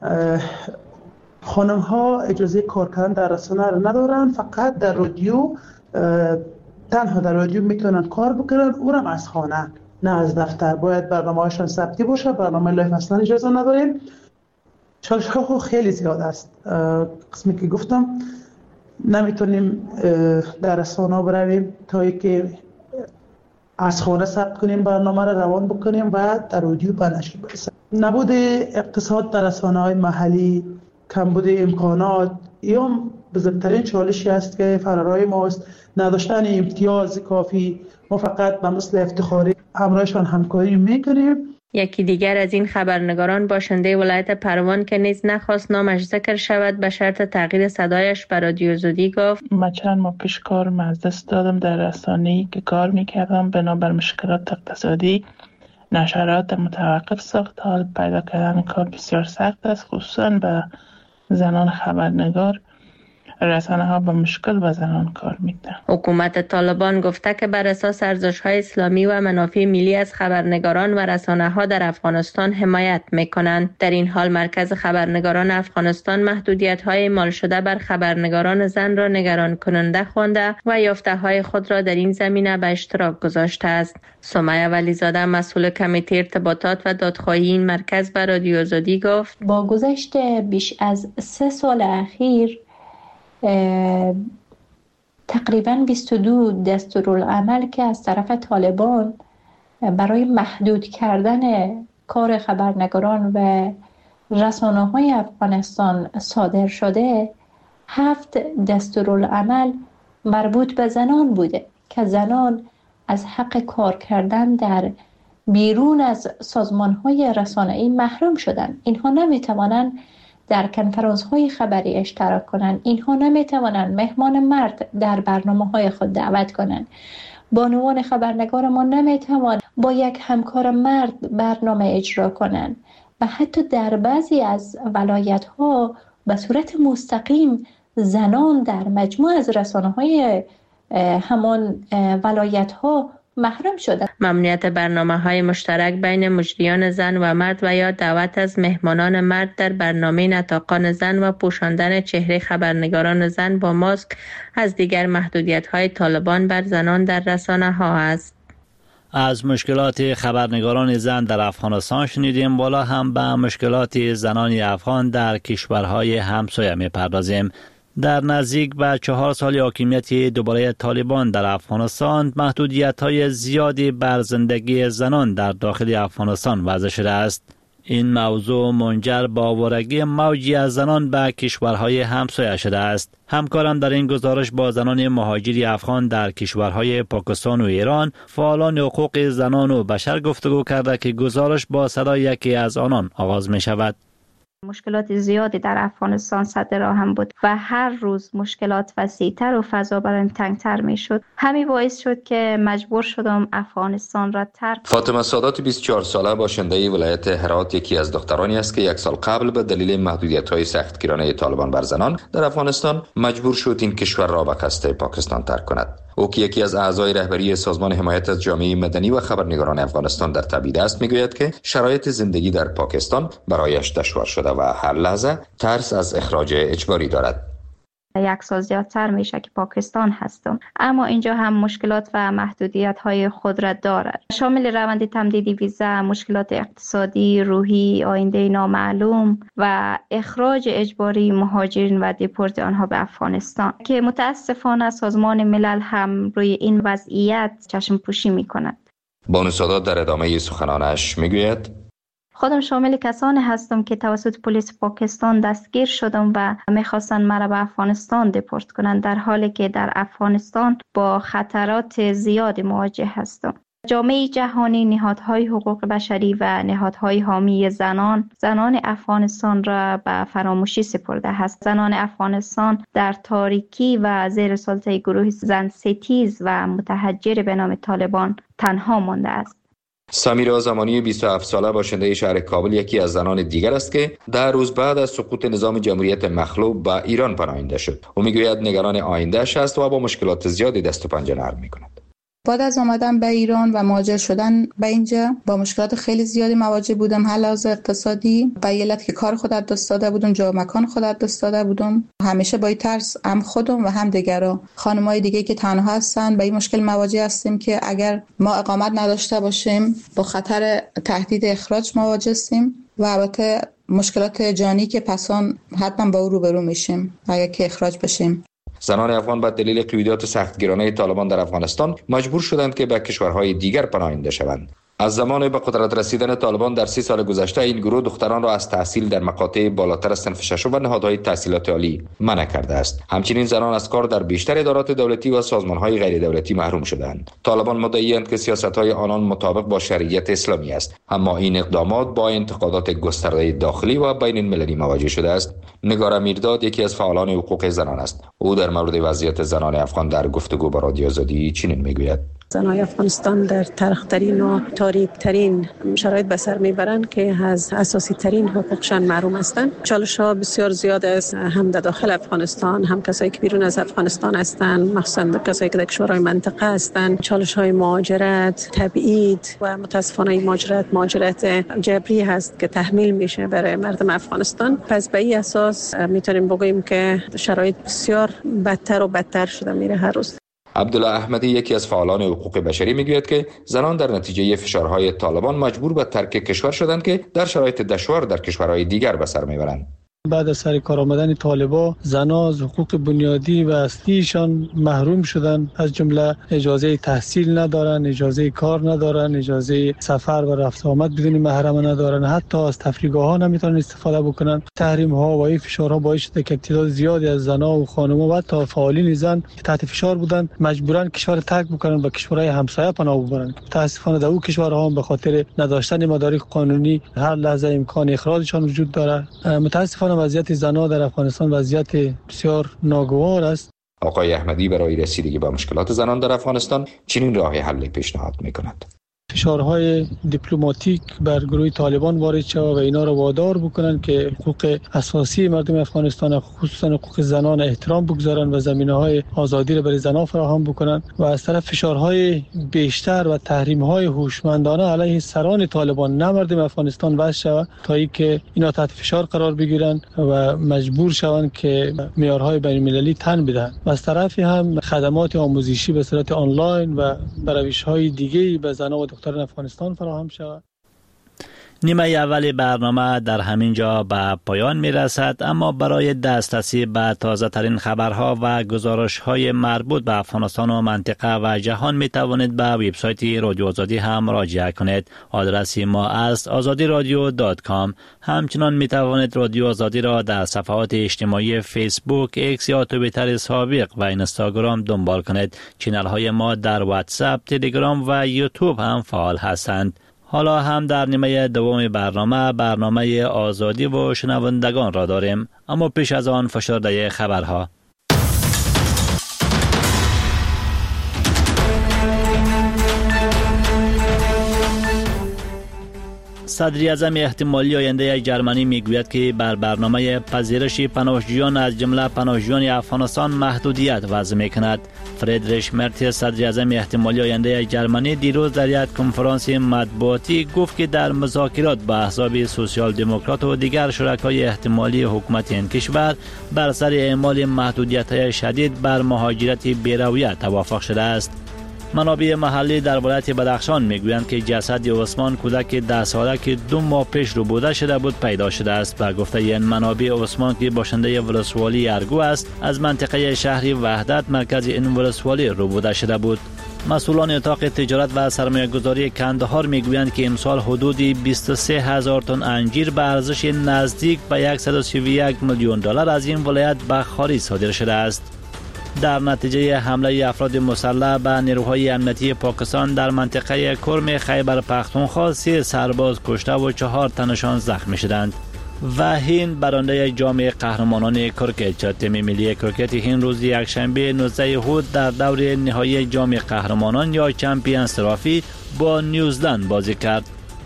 Speaker 19: خانم ها اجازه کار کردن در رسانه رو ندارن، فقط در رادیو، تنها در رادیو میتونن کار بکنن، اونم از خانه نه از دفتر. باید برنامه‌هاشون ثبتی باشه، برنامه لایف اصلا اجازه نداریم. چالش‌ها خیلی زیاد است. قسمی که گفتم نمیتونیم در رسانه برویم تا اینکه از خانه ثبت کنیم، برنامه را روان بکنیم و در رادیو به نشر برسیم. نبود اقتصاد در رسانه‌های محلی، کمبود امکانات یا بزرگترین چالشی است که فرارای ماست. نداشتن امتیاز کافی، ما فقط به مثل افتخاری همراهشان همکاری میکنیم.
Speaker 16: یکی دیگر از این خبرنگاران باشنده ولایت پروان که نیز نخواست نامش ذکر شود به شرط تغییر صدایش به رادیو آزادی گفت:
Speaker 20: من چند ماه پیش کارم از دست دادم در رسانه‌ای که کار میکردم، بنابر مشکلات اقتصادی نشرات متوقف ساخت. حال پیدا کردن کار بسیار سخت است، خصوصا به زنان خبرنگار، رسانه ها به مشکل به زنان کار میدن.
Speaker 16: حکومت طالبان گفته که بر اساس ارزش‌های اسلامی و منافع ملی از خبرنگاران و رسانه ها در افغانستان حمایت میکنند. در این حال مرکز خبرنگاران افغانستان محدودیت‌های اعمال شده بر خبرنگاران زن را نگران کننده خوانده و یافته‌های خود را در این زمینه به اشتراک گذاشته است. سمیه ولیزاده مسئول کمیته ارتباطات و دادخواهی این مرکز به رادیو آزادی گفت:
Speaker 5: با گذشت بیش از 3 سال اخیر تقریباً 22 دستورالعمل که از طرف طالبان برای محدود کردن کار خبرنگاران و رسانه‌های افغانستان صادر شده، 7 دستورالعمل مربوط به زنان بوده که زنان از حق کار کردن در بیرون از سازمان‌های رسانه‌ای محروم شدند. اینها نمی‌توانند در کنفرانس‌های خبری اشتراک کنند. اینها نمی‌توانند مهمان مرد در برنامه‌های خود دعوت کنند. بانوان خبرنگار ما نمی‌توانند با یک همکار مرد برنامه اجرا کنند و حتی در بعضی از ولایت‌ها به صورت مستقیم زنان در مجموع از رسانه‌های همان ولایت‌ها محروم شده.
Speaker 16: ممنوعیت برنامه‌های مشترک بین مجریان زن و مرد و یا دعوت از مهمانان مرد در برنامه نطاقان زن و پوشاندن چهره خبرنگاران زن با ماسک از دیگر محدودیت‌های طالبان بر زنان در رسانه‌ها است.
Speaker 1: از مشکلات خبرنگاران زن در افغانستان شنیدیم. بالا هم به مشکلات زنان افغان در کشورهای همسایه می‌پردازیم. در نزدیک به 4 سال حاکمیت دوباره طالبان در افغانستان، محدودیت‌های زیادی بر زندگی زنان در داخل افغانستان وضع شده است. این موضوع منجر به آوارگی موجی از زنان به کشورهای همسایه شده است. همکارم در این گزارش با زنان مهاجری افغان در کشورهای پاکستان و ایران، فعالان حقوق زنان و بشر گفتگو کرده که گزارش با صدای یکی از آنان آغاز می شود.
Speaker 12: مشکلات زیادی در افغانستان سد راهم بود و هر روز مشکلات وسیع‌تر و فضا برایم تنگ‌تر می‌شد. همین باعث شد که مجبور شدم افغانستان را ترک.
Speaker 21: فاطمه سادات 24 ساله باشنده ولایت هرات یکی از دخترانی است که 1 سال قبل به دلیل محدودیت‌های سختگیرانه طالبان بر زنان در افغانستان مجبور شد این کشور را به قصد پاکستان ترک کند. او که یکی از اعضای رهبری سازمان حمایت از جامعه مدنی و خبرنگاران افغانستان در تبعید است، میگوید که شرایط زندگی در پاکستان برایش دشوار شده و هر لحظه ترس از اخراج اجباری دارد.
Speaker 12: 1 سال زیادتر میشه که پاکستان هستم، اما اینجا هم مشکلات و محدودیت های خود را دارد، شامل روند تمدید ویزا، مشکلات اقتصادی، روحی، آینده نامعلوم و اخراج اجباری مهاجرین و دیپورت آنها به افغانستان که متاسفانه سازمان ملل هم روی این وضعیت چشم پوشی میکند.
Speaker 21: بانو سادات در ادامه سخنانش میگوید:
Speaker 12: خودم شامل کسانی هستم که توسط پلیس پاکستان دستگیر شدم و میخواستن مرا به افغانستان دیپورت کنند، در حالی که در افغانستان با خطرات زیادی مواجه هستم. جامعه جهانی، نهادهای حقوق بشری و نهادهای حامی زنان افغانستان را به فراموشی سپرده است. زنان افغانستان در تاریکی و زیر سلطه گروه زن ستیز و متحجر به نام طالبان تنها مانده است.
Speaker 21: سمیرا زمانی 27 ساله باشنده شهر کابل یکی از زنان دیگر است که 10 روز بعد از سقوط نظام جمهوریت مخلوع به ایران پناهنده شد. او میگوید نگران آینده‌اش است و با مشکلات زیادی دست و پنجه نرم می‌کند.
Speaker 22: بعد از آمدن به ایران و مهاجر شدن به اینجا با مشکلات خیلی زیادی مواجه بودم. لحاظ اقتصادی به علت که کار خود دست داده بودم، جا مکان خود دست داده بودم، همیشه با ترس هم خودم و هم دیگران خانمای دیگه که تنها هستن به این مشکل مواجه هستیم که اگر ما اقامت نداشته باشیم با خطر تهدید اخراج مواجه هستیم و البته مشکلات جانی که پسان حتما با او روبرو میشیم اگر که اخراج بشیم.
Speaker 21: زنان افغان با دلیل قیودات سختگیرانه طالبان در افغانستان مجبور شدند که به کشورهای دیگر پناهنده شوند. از زمان به قدرت رسیدن طالبان در 30 سال گذشته این گروه دختران را از تحصیل در مقاطع بالاتر از صنف ششم و نهادهای تحصیلات عالی منع کرده است. همچنین زنان از کار در بیشتر ادارات دولتی و سازمانهای غیر دولتی محروم شدند. طالبان مدعی‌اند که سیاست‌های آنان مطابق با شریعت اسلامی است، اما این اقدامات با انتقادات گسترده داخلی و بین المللی مواجه شده است. نگار میرداد یکی از فعالان حقوق زنان است. او در مورد وضعیت زنان افغان در گفتگو با رادیو آزادی چنین میگوید:
Speaker 7: زنای افغانستان در تلخترین و تاریکترین شرایط به سر میبرند که از اساسی ترین حقوقشان محروم هستند. چالش ها بسیار زیاد است، هم در داخل افغانستان، هم کسایی که بیرون از افغانستان هستند، مخصوصا کسایی که در کشورهای منطقه هستند. چالش های مهاجرت، تبعید و متاسفانه مهاجرت جبری هست که تحمیل میشه برای مردم افغانستان. پس به این اساس میتونیم بگوییم که شرایط بسیار بدتر و بدتر شده میره هر روز.
Speaker 21: عبدالله احمدی یکی از فعالان حقوق بشری میگوید که زنان در نتیجه فشارهای طالبان مجبور به ترک کشور شدند که در شرایط دشوار در کشورهای دیگر به سر میبرند.
Speaker 8: بعد از سر کار آمدن طالبان زنان از حقوق بنیادی و اصلیشان محروم شدند، از جمله اجازه تحصیل ندارن، اجازه کار ندارن، اجازه سفر و رفت آمد بدون محرم ندارن، حتی از تفریحگاه ها نمیتونن استفاده بکنن. تحریم ها و این فشارها باعث شده که تعداد زیادی از زنان و خانم‌ها و حتی فعالین زن که تحت فشار بودند مجبورن کشور ترک بکنن و کشورهای همسایه پناه ببرن. متاسفانه در اون کشورها هم به خاطر نداشتن مدارک قانونی هر لحظه امکان اخراجشان وجود داره. متاسفانه وضعیت زنان در افغانستان وضعیت بسیار ناگوار است.
Speaker 21: آقای احمدی برای رسیدگی به مشکلات زنان در افغانستان چنین راه حل پیشنهاد می‌کند.
Speaker 8: فشارهای دیپلماتیک بر گروه طالبان وارد شود و اینا را وادار بکنن که حقوق اساسی مردم افغانستان خصوصا حقوق زنان احترام بگذارن و زمینه‌های آزادی را برای زنان فراهم بکنن و از طرف فشارهای بیشتر و تحریم‌های هوشمندانه علیه سران طالبان نه مردم افغانستان وضع شود تا اینکه اینا تحت فشار قرار بگیرن و مجبور شوند که معیارهای بین‌المللی تن بدهند. و از طرفی هم خدمات آموزشی به صورت آنلاین و روش‌های دیگه‌ای به زنان و دختران افغانستان فراهم شود.
Speaker 1: نیمه اول برنامه در همین جا به پایان می رسد، اما برای دسترسی به تازه ترین خبرها و گزارش های مربوط به افغانستان و منطقه و جهان می توانید به وبسایت رادیو آزادی هم مراجعه کنید. آدرس ما است azadiradio.com. همچنان می توانید رادیو آزادی را در صفحات اجتماعی فیسبوک، ایکس یا توییتر سابق و اینستاگرام دنبال کنید. چینل های ما در واتساپ، تلگرام و یوتیوب هم فعال هستند. حالا هم در نیمه دوم برنامه آزادی و شنوندگان را داریم، اما پیش از آن فشرده خبرها. صدر اعظم احتمالی آینده جرمنی میگوید که بر برنامه پذیرش پناهجویان از جمله پناهجویان افغانستان محدودیت وضع میکند. فریدریش مرتز، صدر اعظم احتمالی آینده جرمنی، دیروز در یک کنفرانس مطبوعاتی گفت که در مذاکرات با احزاب سوسیال دموکرات و دیگر شرکای احتمالی حکومت این کشور بر سر اعمال محدودیت‌های شدید بر مهاجرت بی‌رویه توافق شده است. منابع محلی در ولایت بدخشان میگویند که جسد عثمان، کودک 10 ساله که 2 ماه پیش ربوده شده بود، پیدا شده است. به گفته این منابع، عثمان که باشنده ولسوالی ارگو است، از منطقه شهری وحدت مرکز این ولسوالی ربوده شده بود. مسئولان اتاق تجارت و سرمایه‌گذاری کندهار میگویند که امسال حدود 23,000 تن انجیر به ارزش نزدیک به 131 میلیون دلار از این ولایت به خارج صادر شده است. در نتیجه حمله افراد مسلح به نیروهای امنیتی پاکستان در منطقه کرم خیبر پختونخوا 3 سرباز کشته و 4 تنشان زخمی شدند. و هند برنده جام قهرمانان کرکت. تیم ملی کرکت هند روز یکشنبه 19 هود در دور نهایی جام قهرمانان یا چمپیونز ترافی با نیوزلند بازی کرد.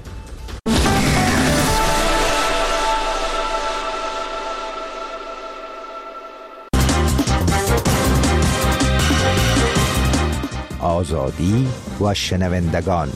Speaker 23: آزادی و شنوندگان.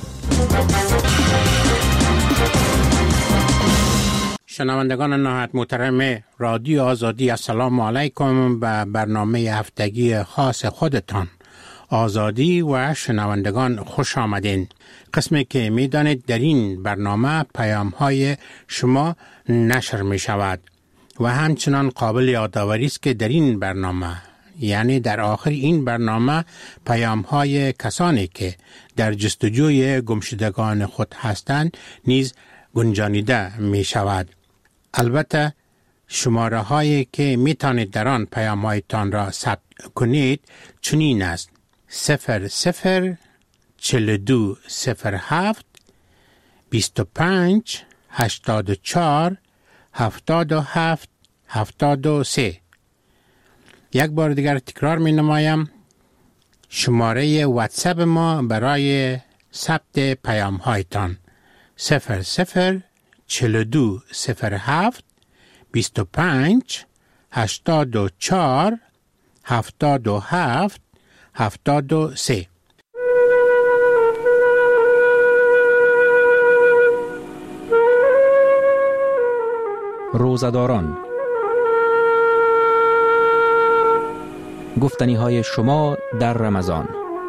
Speaker 24: شنوندگان نهایت محترم رادیو آزادی، السلام علیکم. به برنامه هفتگی خاص خودتان آزادی و شنوندگان خوش آمدین. قسمی که می دانید در این برنامه پیام های شما نشر می شود و همچنان قابل یادآوری است که در این برنامه، یعنی در آخر این برنامه، پیام های کسانی که در جستجوی گمشدگان خود هستند نیز گنجانیده می شود. البته شماره هایی که می توانید در آن پیام هایتان را ثبت کنید چنین است: 00 42 07 25 84 77 73. یک بار دیگر تکرار می نمایم: شماره واتساپ ما برای ثبت پیام هایتان 004207 25 84 77 73.
Speaker 3: روزه‌داران، گفتنی‌های شما در رمضان.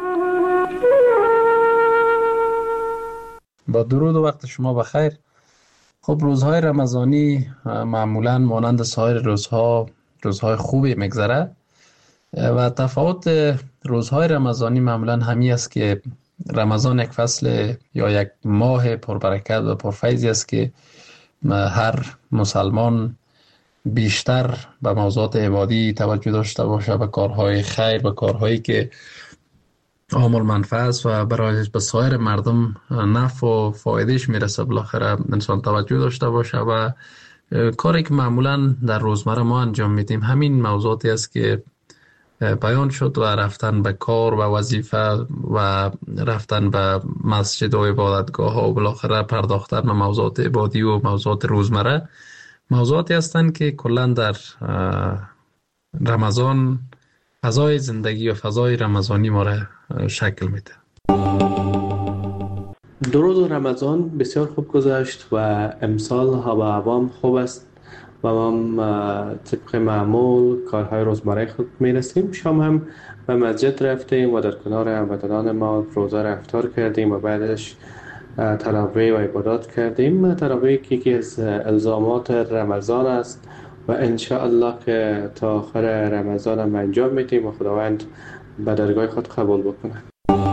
Speaker 10: با درود و وقت شما بخیر. خب روزهای رمضانی معمولاً مانند سایر روزهای خوبی میگذره و تفاوت روزهای رمضانی معمولاً همی است که رمضان یک فصل یا یک ماه پربرکت و پرفیضی است که هر مسلمان بیشتر به موضوعات عبادی توجه داشته باشه، به کارهای خیر، به کارهایی که عامل منفعه است و برای به سایر مردم نفع و فایدهش میرسه. بالاخره انسان توجه داشته باشه و کاری که معمولا در روزمره ما انجام میدیم همین موضوعاتی است که بیان شد و رفتن به کار و وظیفه و رفتن به مسجد و عبادتگاه ها و بالاخره پرداختن به موضوعات عبادی و موضوعات روزمره موضوعاتی هستند که کلا در رمضان فضای زندگی و فضای رمضانی ما را شکل میده.
Speaker 11: درود رمضان بسیار خوب گذشت و امسال هوا عوام خوب است و ما طبق معمول کارهای روزمره خود میرسیم. شام هم به مسجد رفتیم و در کنار هموطنان ما روزه را افطار کردیم و بعدش تراویح و عبادات کردیم. تراویح یکی از الزامات رمضان است و انشاءالله که تا آخر رمضان هم انجام میدیم و خداوند به درگاه خود قبول بکنه.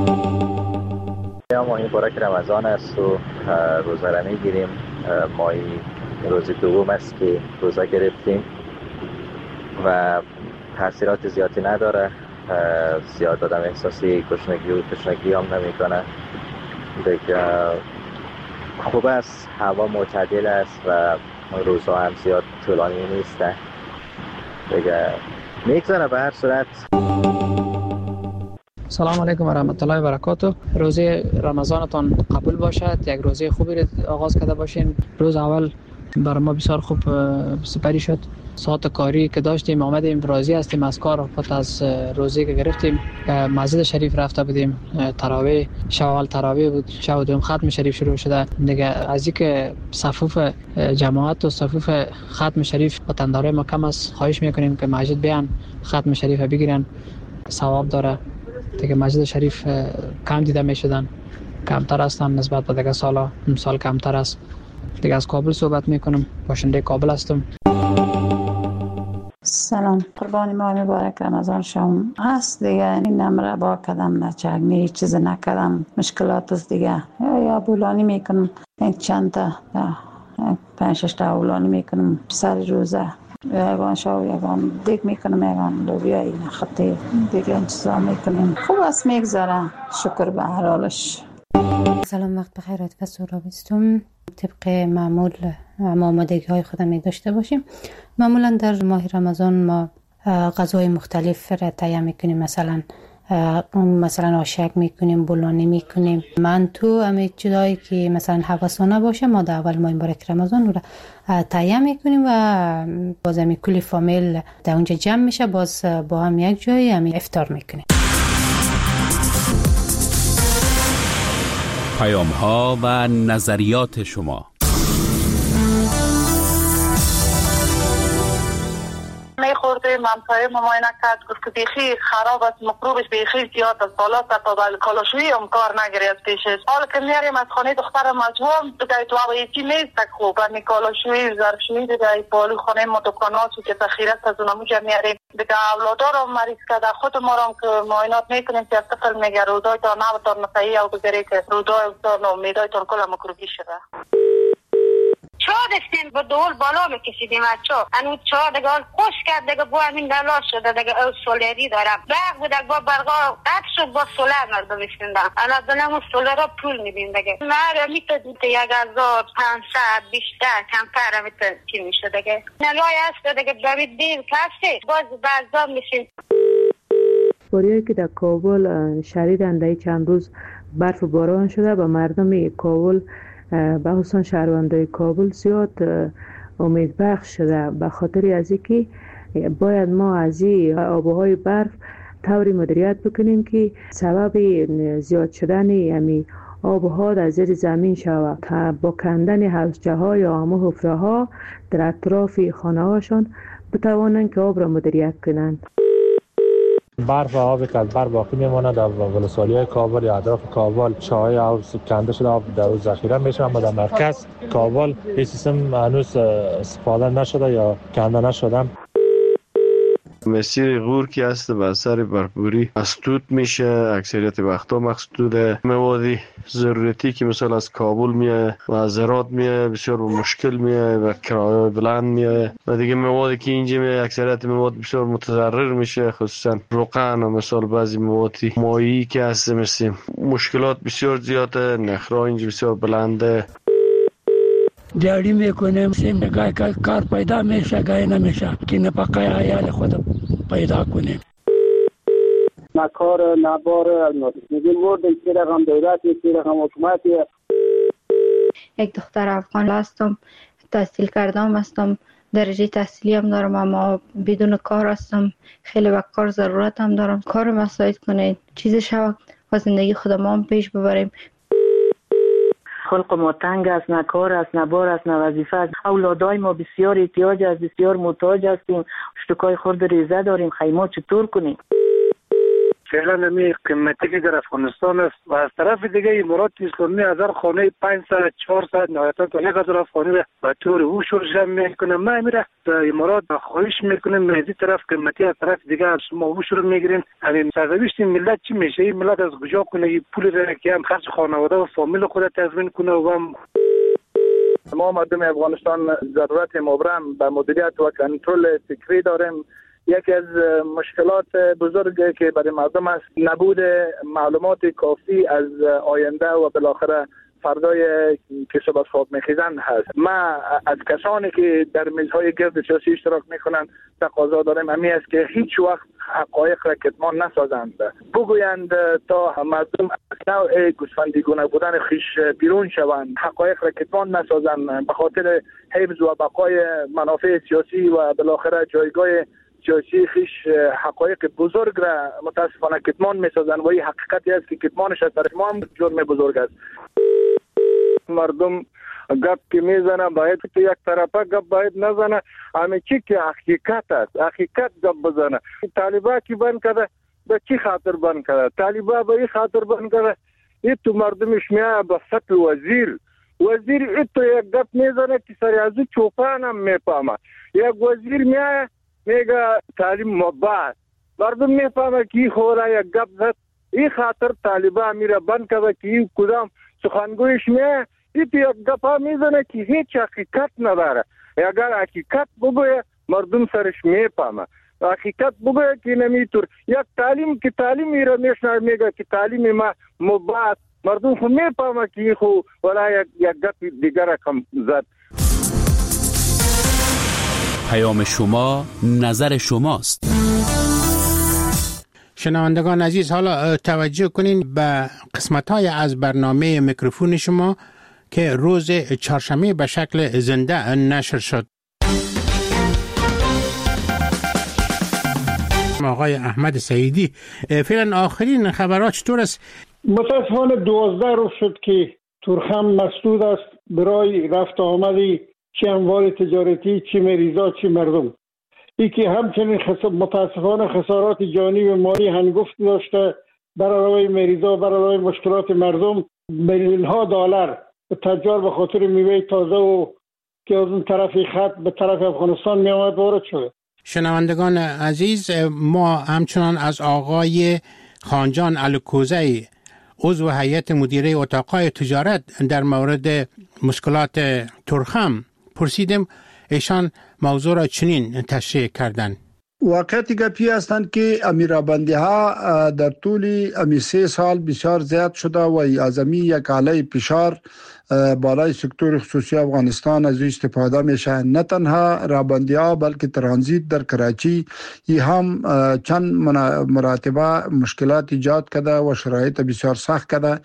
Speaker 13: ماه مبارک رمضان است و روزه را میگیریم. ماه روز دوم است که روزه گرفتیم و تاثیرات زیادی نداره. زیاد آدم احساسی گشنگی هم نمیکنه. دیگه خوب است، هوا معتدل است و روزها هم زیاد طولانی نیسته. دیگه میگذره. به هر صورت
Speaker 25: سلام علیکم و رحمت الله و برکاته. روزه رمضانتان قبول باشد. یک روزه خوبی را آغاز کرده باشین. روز اول برای ما بسیار خوب سپری شد. ساعت کاری که داشتیم آمدیم، راضی هستیم از کار. پس از روزه که گرفتیم مسجد شریف رفته بودیم. تراویح شب اول تراویح بود، شب دوم ختم شریف شروع شده. دیگه از اینکه صفوف جماعت و صفوف ختم شریف وطندارای ما کم است، خواهش میکنیم که مسجد بیان ختم شریف بگیرن، ثواب داره. دیگه مسجد شریف کم دیده میشدن، کمتر هستن نسبت به دیگه سالا. سال کمتر است. دیگه از کابل صحبت میکنم، باشنده کابل هستم.
Speaker 26: سلام، قربانی ماه مبارک رمضان شما هست. دیگه این نمره با کدم نچگنی هیچ چیز نکردم، مشکلات است دیگه. یا بولانی میکنم، این چند تا 5-6 تا بولانی میکنم سر روزه. یگان شاو یگان دیگ میکنم، یگان لوبیایی نخطی دیگه این چیزا میکنیم. خوب است میگذره، شکر به هر حالش.
Speaker 27: سلام، وقت بخیر. عاطفه سهرابی هستم. طبق معمول آمادگی های خودم می داشته باشیم. معمولا در ماه رمضان ما غذای مختلف را تهیه میکنیم. مثلا آشک میکنیم، بولانی میکنیم، منتو، همه چیزایی که مثلا هوسانه باشه ما در اول ماه مبارک رمضان رو تهیه میکنیم و باز همی کلی فامیل در اونجا جمع میشه، باز با هم یک جایی همی افطار میکنیم.
Speaker 9: پیام ها و نظریات شما.
Speaker 15: میخوردیم، منطقه مماینه کرد، گفت که بیخی خراب است، مکروبش بیخی زیاد است، سالات تا کالاشویی هم کار نگیری از پیشش. حالا که میاریم از خانه دختر مجموعه دیگه تو هوایتی نیست خوب، همی کالاشویی ظرفشویی دیگه پالو خانه ما دکاناتو که تخیرت از اونمو جا میاریم. دیگه اولادار هم مریض کرده، خود ما هم که معاینات میکنیم که از طفل میگه رودایتان نبتان مسیحی او بگیری که رودایتان و امیدایتان کل مکروبی شده.
Speaker 28: چا دستیم با دول بالا میکشیدیم از چا انو چا دیگه خوش کرد دیگه با همین دلا شده دیگه او سولری دارم برق بود با برقا قطع شد با سولر مردم میشوندن الان دنمو سولر پول میدیم دیگه مره میتونید 1500 بیشتر کمتر میتونید چی میشه دیگه نلای هست دیگه برید دیر کسی باز بعضا میشین.
Speaker 2: باریایی که در کابل شدیداً در چند روز برف و باران شده و مردم کابل به خصوص شهروندان کابل زیاد امید بخش شده، به خاطر از اینکه باید ما از این آبهای برف طوری مدیریت بکنیم که سبب زیاد شدن امی آبها در زیر زمین شود تا با کندن حوضچه ها یا همه حفره ها در اطراف خانه هاشون بتوانند که آب را مدیریت کنند.
Speaker 4: برف و آبی که از بر باقی میماند در ولسوالی های کابل یا اطراف کابل چاهای آب کنده شده، آب در روز ذخیره میشه، اما در مرکز کابل این سیستم هنوز استفاده نشده یا کنده نشده.
Speaker 6: مسیر غور که هست به اثر برفباری مسدود میشه، اکثریت وقتا مسدوده. موادی ضرورتی که مثلا از کابل میاد و از هرات میاد بسیار مشکل میاد و کرایه بلند میاد و دیگه موادی که اینجا میاد اکثریت مواد بسیار متضرر میشه، خصوصا روغن و مثلا بعضی موادی مایی که هست مثل مشکلات بسیار زیاده، نخرا اینجا بسیار بلنده.
Speaker 14: دیاری میکنیم سیم گای کار پیدا میشه گای نمیشه که نپقای عیال خود پیدا کنیم.
Speaker 17: نکار نبار میگیم مورد که رقم دولتی که رقم حکومتی.
Speaker 12: یک دختر افغان هستم، تحصیل کردم هستم، درجه تحصیلی هم دارم اما بدون کار هستم، خیلی وقت کار ضرورت هم دارم. کار مساعد کنید چیز شود و زندگی خودم هم پیش ببریم.
Speaker 17: خلق ما تنگ است، نه کار است، نه بار است، نه وظیفه است. اولادای ما بسیار احتیاج است، بسیار محتاج هستیم، اشتکای خورد ریزه داریم، خیمه چطور کنیم؟ فعلا نمی قیمتی که در افغانستان است و از طرف دیگه امارات اسلامی از هر خانه 500 400 نهایتا تا 1000 خانه به طور اوشور جمع میکنه. ما میره در امارات خواهش میکنیم از این طرف قیمتی از طرف دیگه از شما اوشور میگیرین. همین سرنوشت ملت چی میشه؟ این ملت از کجا کنه این پول را که هم خرج خانواده و فامیل خود تضمین کنه و هم
Speaker 18: ما مردم افغانستان ضرورت مبرم به مدیریت و کنترل فکری داریم. یکی از مشکلات بزرگی که برای مردم است نبود معلومات کافی از آینده و بالاخره فردای که صبح خواب میخیزن هست. ما از کسانی که در میزهای گرد سیاسی اشتراک میکنند تقاضا داریم همی است که هیچ وقت حقایق را کتمان نسازند، بگویند تا مردم از نوع گوسفندیگونه بودن خیش بیرون شوند، حقایق را کتمان نسازند به خاطر حفظ و بقای منافع سیاسی و بالاخره جایگاه سیاسی خیش حقایق بزرگ را متاسفانه کتمان میسازن و این حقیقتی است که کتمانش از طرف ما هم جرم بزرگ است.
Speaker 17: مردم گپ که میزنه باید تو یک طرفه گپ باید نزنه، همه چی که حقیقت است حقیقت گپ بزنه. طالبا کی بند کرده به چی خاطر بند کرده؟ طالبا به این خاطر بند کرده این تو مردمش میاد به سطح وزیر این تو یک گپ میزنه که سری از چوپان هم میپامه. یک وزیر میاد میگه تعلیم مباح، مردم میفهمه که خورا یک گپ زد. این خاطر طالبا میره بند کرده که این کدام سخنگویش میه این یک گپا میزنه که هیچ حقیقت نداره. اگر حقیقت بگویه مردم سرش میفهمه، حقیقت بگویه که نمیتور یک تعلیم که تعلیم میره میشنه میگه که تعلیم ما مباح، مردم خو میفهمه که خو ولا یک گپ دیگر کم زد.
Speaker 9: پیام شما نظر شماست.
Speaker 24: شنوندگان عزیز، حالا توجه کنین به قسمت‌های از برنامه میکروفون شما که روز چهارشنبه به شکل زنده نشر شد. آقای احمد سعیدی، فعلا آخرین خبرات چطور است؟
Speaker 17: متاسفانه 12 روز شد که تورخم مسدود است برای رفت آمدی چه اموال تجارتی، چه مریضات، چه مردم. ای که همچنین متاسفانه خسارات جانی و مالی هنگفت داشته بر علاوه مریضا، بر علاوه مشکلات مردم. میلیون ها دلار تجار به خاطر میوه تازه و که از اون طرف خط به طرف افغانستان می آمد وارد شده.
Speaker 24: شنوندگان عزیز، ما همچنان از آقای خانجان الکوزی، عضو هیئت مدیره اتاقای تجارت، در مورد مشکلات تورخم پرسیدیم. ایشان موضوع را چنین تشریح کردند:
Speaker 5: واقعیت گپی هستند که امیرابندی ها در طول امی 3 سال بسیار زیاد شده و از امی یک علیه فشار بالای سکتور خصوصی افغانستان از استفاده میشه. نه تنها رابندی ها بلکه ترانزیت در کراچی ای هم چند مراتبه مشکلات ایجاد کرده و شرایط بسیار سخت کرده.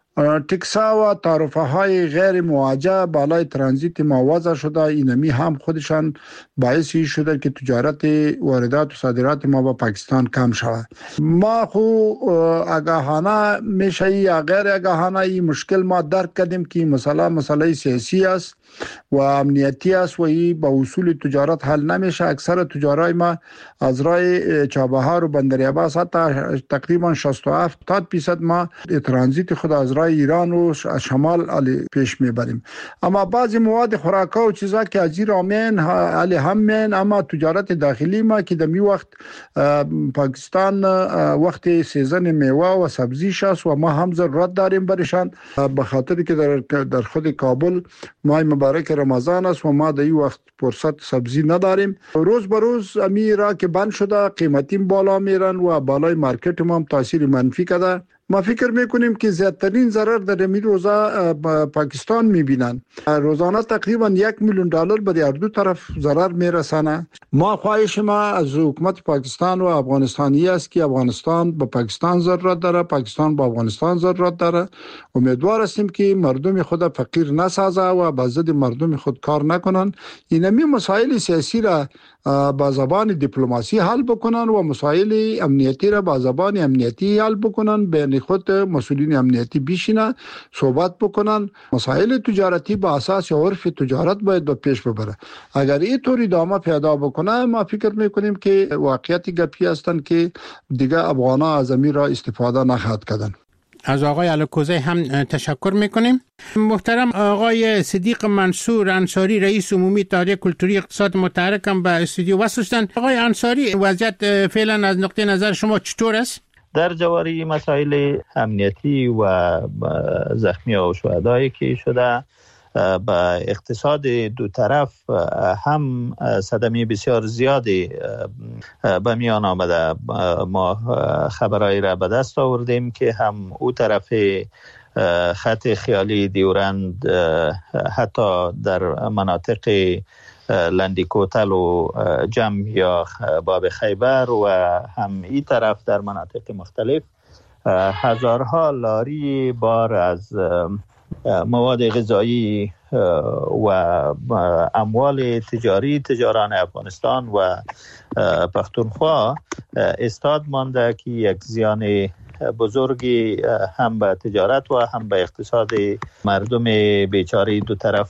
Speaker 5: تکسا و تعرفه های غیر مواجه بالای ترانزیت ما وضع شده. اینمی هم خودشان باعثی شده که تجارت واردات و صادرات ما با پاکستان کم شود. ما خو آگاهانه میشه یا غیر آگاهانه این مشکل ما درک کردیم که مسئله سیاسی است و امنیتی است و این با اصول تجارت حل نمیشه. اکثر تجارای ما از راه چابهار و بندر عباس حتی تقریبا 67% ما ترانزیت خود از راه ایران و شمال پیش میبریم. اما بعضی مواد خوراکا و چیزا که از ایران همین اما تجارت داخلی ما که دمی وقت پاکستان وقت سیزن میوه و سبزیش است و ما هم ضرورت داریم برشان، به خاطر که در خود کابل ماه مبارک رمضان است و ما در این وقت فرصت سبزی نداریم. روز به روز امیرا که بند شده قیمتیم بالا میرن و بالای مارکت ما هم تاثیر منفی کرده. ما فکر میکنیم که زیادترین ضرر در این روزا پاکستان میبینن. روزانه تقریبا $1 میلیون به هر دو طرف ضرر میرسانه. ما خواهش ما از حکومت پاکستان و افغانستانی است که افغانستان به پاکستان ضرورت داره، پاکستان به افغانستان ضرورت داره. امیدوار هستیم که مردم خود فقیر نسازه و به ضد مردم خود کار نکنن. اینمی مسائل سیاسی را با زبان دیپلماسی حل بکنن و مسائل امنیتی را با زبان امنیتی حل بکنن. بین خود مسئولین امنیتی بیشینن صحبت بکنن. مسائل تجارتی با اساس عرف تجارت باید به پیش ببره. اگر این طور ادامه پیدا بکنه ما فکر میکنیم که واقعیت گپی هستند که دیگه افغانا از امیر را استفاده نخواهد کردن.
Speaker 24: از آقای الکوزی هم تشکر میکنیم. محترم آقای صدیق منصور انصاری رئیس عمومی اتحادیه کلتوری اقتصاد متحرک هم به استودیو وصل شدند. آقای انصاری وضعیت فعلا از نقطه نظر شما چطور است؟
Speaker 13: در جواری مسائل امنیتی و زخمی و شهدایی که شده به اقتصاد دو طرف هم صدمه بسیار زیادی به میان آمده. ما خبرایی را به دست آوردیم که هم او طرف خط خیالی دیورند حتی در مناطق لندیکوتل و جم یا باب خیبر و هم این طرف در مناطق مختلف هزارها لاری بار از مواد غذایی و اموال تجاران افغانستان و پختونخوا استاد مانده که یک زیان بزرگی هم به تجارت و هم به اقتصاد مردم بیچاره دو طرف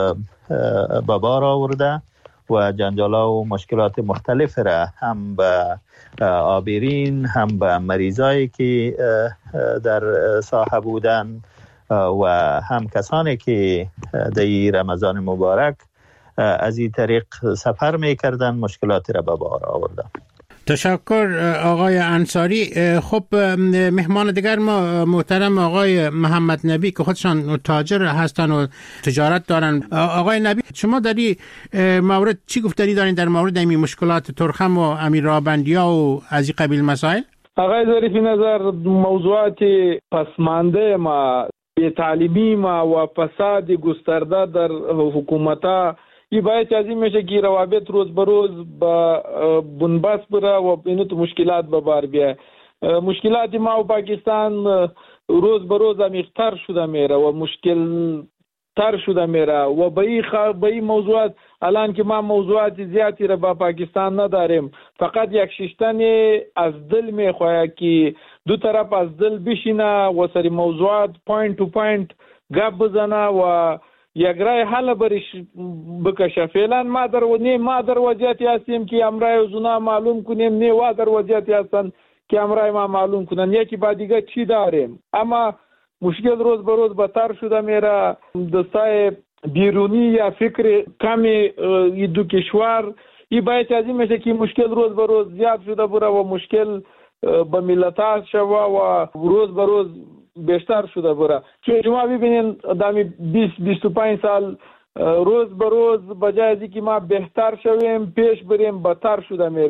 Speaker 13: به بار آورده و جنجالا و مشکلات مختلف را هم به آبیرین هم به مریضایی که در ساحه بودن و هم کسانی که در رمضان مبارک از این طریق سفر می‌کردند مشکلاتی را به بار آوردن.
Speaker 24: تشکر آقای انصاری. خب مهمان دیگر ما محترم آقای محمد نبی که خودشان تاجر هستن و تجارت دارن. آقای نبی شما در این مورد چی گفتنی دارین در مورد این مشکلات ترخم و امیرابندیا و از این قبیل مسائل؟
Speaker 7: آقای ظریفی نظر موضوعات پسمانده ما بی‌تعلیمی ما و فساد گسترده در حکومت‌ها این باید از این میشه که روابط روز به روز با بنبست بره و اینو تو مشکلات به بار بیه. مشکلات ما و پاکستان روز به روز عمیق‌تر شده میره و مشکل تر شده میره و به این موضوعات الان که ما موضوعات زیادی را با پاکستان نداریم، فقط یک ششتن از دل میخواه که دو طرف از دل بشینه و سری موضوعات پوینت تو پوینت گپ بزنه و یک رای حل برش بکشه. فعلا ما در وضعیتی هستیم که امرای اوزنا معلوم کنیم، نه و در وضعیتی هستن که امرای ما معلوم کنن یکی با دیگه چی داریم. اما مشکل روز به روز بدتر شده میره. دستای بیرونی یا فکر کمی دو کشور این باید از این میشه که مشکل روز به روز زیاد شده بره و مشکل به ملت شوه و روز به روز بیشتر شده بره. چون شما ببینین دامی 20-25 سال روز به روز بجای از اینکه ما بهتر شویم پیش بریم بدتر شده میریم.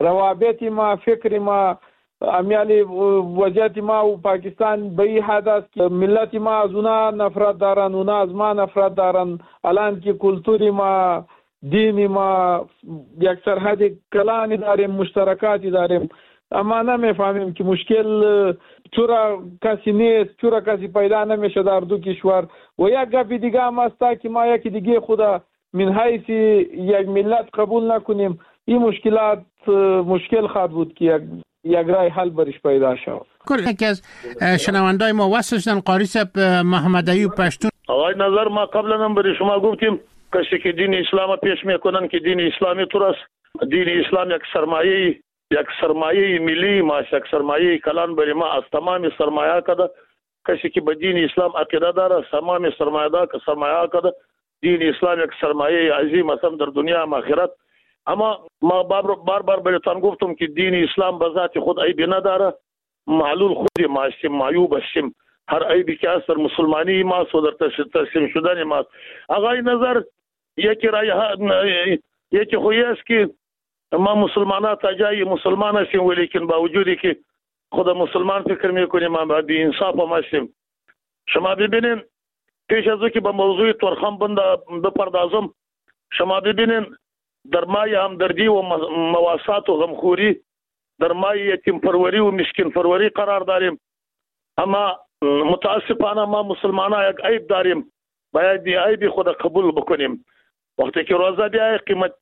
Speaker 7: روابط ما، فکر ما، امیالی وضعیت ما و پاکستان به این حد است که ملت ما از اونا نفرت دارن، اونا از ما نفرت دارن. الان که کلتوری ما، دینی ما یک سرحد کلانی داریم، مشترکاتی داریم، اما نمیفهمیم که مشکل چرا کسی نیست، چرا کسی پیدا نمیشه در دو کشور. و یک گپ دیگه هم است که ما یکی دیگه خدا من حیث یک ملت قبول نکنیم، این مشکلات مشکل خواهد بود که یک رای حل برش پیدا شود.
Speaker 24: یکی از شنوندای ما وصل شدن، قاری صاحب محمد ایوب پشتون.
Speaker 1: آقای نظر، ما قبلا هم برای شما گفتیم کسی که دین اسلام پیش میکنن که دین اسلامی طور است. دین اسلام یک سرمایه ملی ما، یک سرمایه کلان برای ما از تمام سرمایه کده. کسی که به دین اسلام عقیده داره تمام سرمایه کده. دین اسلام یک سرمایه عظیم است در دنیا و آخرت. اما ما بار برایتان گفتم که دین اسلام به ذات خود عیبی نداره، معلول خودی ما هستیم، معیوب هستیم. هر عیبی که است در مسلمانی ما و در تسلیم شدن ما. آقای نظر، یکی خویی است که ما مسلمانان تا جای مسلمان هستیم، ولیکن با وجودی که خود مسلمان فکر میکنیم ما بی انصاف هم هستیم. شما ببینین پیش از که به موضوع تورخم بپردازم، شما ببینین در مای همدردی و مواسات و غمخوری، در مای یتیم پروری و مسکین پروری قرار داریم. اما متاسفانه ما مسلمانان یک عیب داریم، باید دی عیب خود قبول بکنیم. وقتی که روزه بیای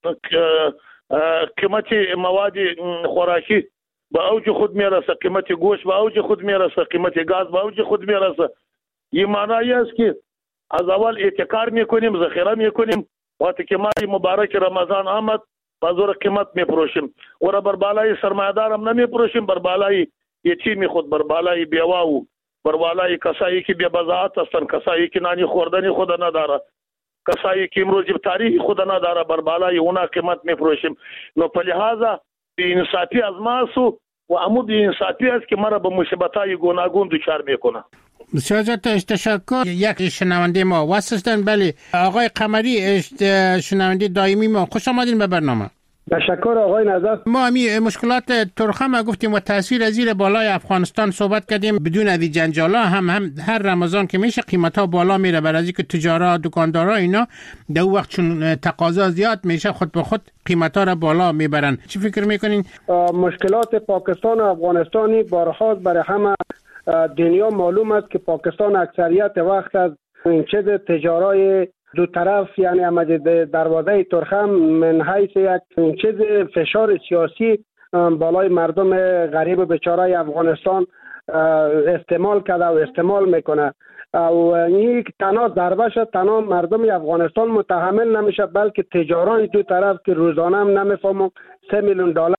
Speaker 1: قیمت مواد خوراکی به اوج خود میرسه، قیمت گوشت به اوج خود میرسه، قیمت گاز به اوج خود میرسه. این معنی است که از اول احتکار میکنیم، ذخیره میکنیم. وقتی که ماه مبارک رمضان آمد با زور قیمت میپروشیم و را بر بالای سرمایه‌دار هم نمیپروشیم، بر بالای یتیمی خود، بر بالای بیوه و بر بالای کسایی که بی بضاعت هستند، کسایی که نانی خوردنی خود نداره، کسایی که امروز تاریخ خود نداره، بر بالای اونا قیمت میپروشیم. نو په لحاظه بی انصافی از ما و عمود بی انصافی است که مرا به مصیبت‌های گوناگون دچار میکنه.
Speaker 24: بسیار تشکر. یک شنونده ما وصل شدن. بله آقای قمری، شنونده دائمی ما، خوش آمدین به برنامه.
Speaker 8: تشکر آقای نظر.
Speaker 24: ما همی مشکلات تورخم گفتیم و تاثیر زیر بالای افغانستان صحبت کردیم. بدون از جنجالا هم هر رمضان که میشه قیمتا بالا میره، برای اینکه تجارت، دکاندارا اینا در وقت چون تقاضا زیاد میشه خود به خود قیمتا را بالا میبرن. چی فکر میکنین؟
Speaker 8: مشکلات پاکستان و افغانستانی بارها برای همه دنیا معلوم است که پاکستان اکثریت وقت از این چیز تجارای دو طرف، یعنی دروازه تورخم من حیث یک چیز فشار سیاسی بالای مردم غریب بیچاره افغانستان استعمال کرده و استعمال میکنه و این تنها ضربه شد، تنها مردم افغانستان متحمل نمیشه، بلکه تجارای دو طرف که روزانه هم نمیفهمم 3 میلیون دلار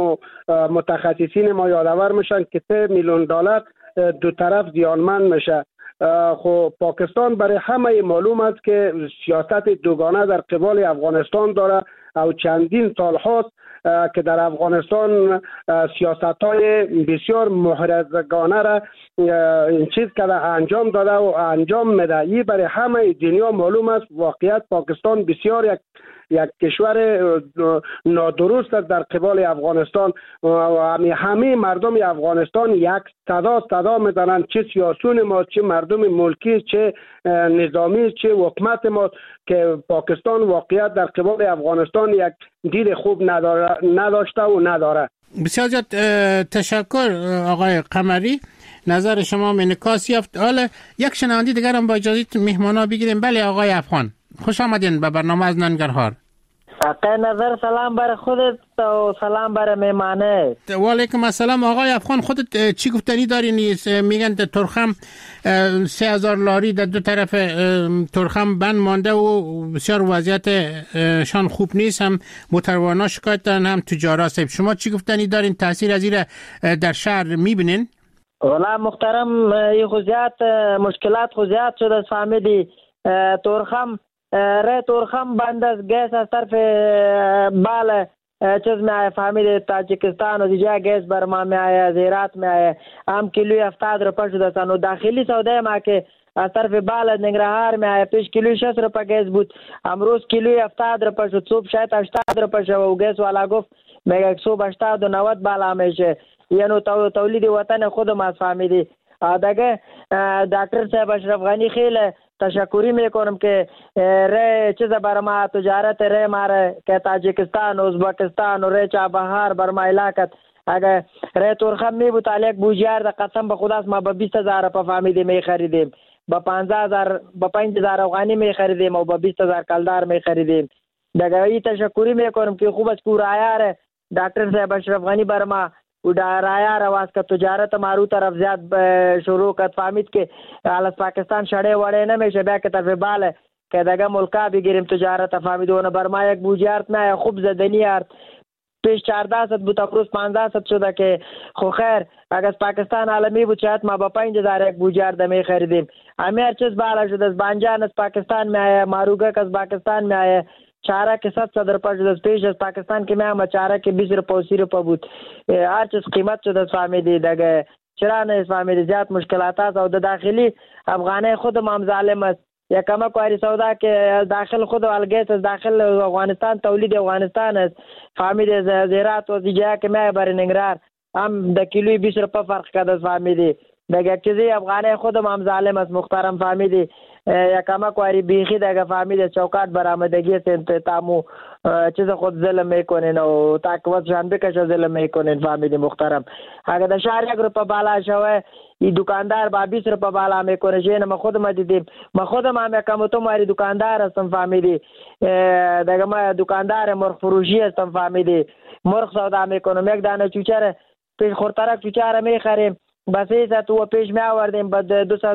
Speaker 8: متخصصین ما یادآور میشن که 3 میلیون دلار دو طرف زیانمند میشه. خب پاکستان برای همه معلوم است که سیاست دوگانه در قبال افغانستان داره و چندین سال هاست که در افغانستان سیاست‌های بسیار محرزگانه را چیز کرده، انجام داده و انجام میده. این برای همه دنیا معلوم است. واقعیت پاکستان بسیار یک کشور نادرست است در قبال افغانستان و همه مردم افغانستان یک صدا میزنن، چه سیاسون ما، چه مردم ملکی، چه نظامی، چه حکومت ما، که پاکستان واقعیت در قبال افغانستان یک دید خوب نداشته و نداره.
Speaker 24: بسیار زیاد تشکر آقای قمری، نظر شما انعکاس یافت. حالا یک شنونده دیگر هم با اجازه مهمانا بگیریم. بله آقای افغان، خوش آمدین به برنامه از ننگرهار.
Speaker 16: آقای نظر سلام برای خودت و سلام برای مهمانه.
Speaker 24: و علیکم السلام. آقای افغان، خودت چی گفتنی داری؟ میگن تورخم 3000 لاری در دو طرف تورخم بند مانده و بسیار وضعیت شان خوب نیست، هم متروانا شکایت دارن هم تجارا صاحب. شما چی گفتنی دارین؟ تاثیر از این در شهر میبینین؟
Speaker 16: والله محترم، این خوزیات مشکلات خوزیات شده از فامیلی تورخم. ره تورخم بند از گیس از طرف بال چیز میں آئے فامیل تاجکستان و دیجا گیس برما میں آیا، زیرات میں آیا، ہم کلوی 70 روپے شده سن و داخلی سوده ما که از طرف بال ننگرهار می پیش کیلوی 60 روپیه گیس بود، امروز کیلوی 70 روپیه شد، صبح شاید 80 روپیه شد و گیس والا گفت میگه صبح 80 و 90 بالا میشه. یعنی تولید وطن خودم از فهمیدی. دیگه دکتر صاحب اشرف غنی خیلی تشکری میکنم که ره چیز بر ما تجارت ره ماره که تاجیکستان ازبکستان و ره چابهار بر ما علاقت اگه ره تورخم می بود علیک بوجیار د قسم به خداست ما به 20000 په فهمیدی می خریدیم، به 15000 به 5000 افغانی می خریدیم و به 20000 کلدار می خریدیم. دیگه ای تشکری میکنم که خوب است کو رایار دکتر صاحب اشرف غنی بر ما و رایار आवाज کا تجارت مارو طرف زیاد شروع کړ فهمید که حالا پاکستان شړې وړې نه میشه بیا که طرف باله که دیگه ملکا بگیریم تجارت فهمیدونه بر ما یک بوجیارت نه خوب زدنیارت پیش 1400 بود افروز 1500 شده که خو خیر اگر پاکستان عالمی بود شاید ما با 5000 یک بوجیار دمی خریدیم. همه چیز بالا شده از بانجان از پاکستان می آیه، ماروگک از پاکستان می آیه، چاره که 700 روپیه شده پیش از پاکستان که می آمد چاره که 20 روپیه و 30 روپیه بود. هر چیز قیمت شده فهمیدی دیگه چرا نه فهمیدی زیاد مشکلات است و داخلی افغانه خود هم ظالم است. یا کما کواری سودا که داخل خود الگیت از داخل افغانستان تولید افغانستان است فهمیدی زیرات و دیگه که می بر ننگرهار هم د کیلوی 20 روپیه فرق کرده فهمیدی. دیگه چیزی افغانه خود هم ظالم است محترم فهمیدی. یا کما کواری بیخی دیگه فهمیدی چوکات برآمدگی سنت تامو چیز خود ظلم میکنین و تاکوت جان بکش ظلم میکنین فهمیدی محترم. اگر د شهر 1 روپیه بالا شوه ای دکاندار با 20 روپیه بالا میکنه جن ما خودم دیدیم ما خودم هم کم تو ماری دکاندار هستم فهمیدی. دیگه ما دکاندار مرغ فروشی هستم فهمیدی. مرغ سودا میکنم یک دانه چوچره پیش خورترک چوچره میخریم بس ایسا تو پیش می آوردیم بعد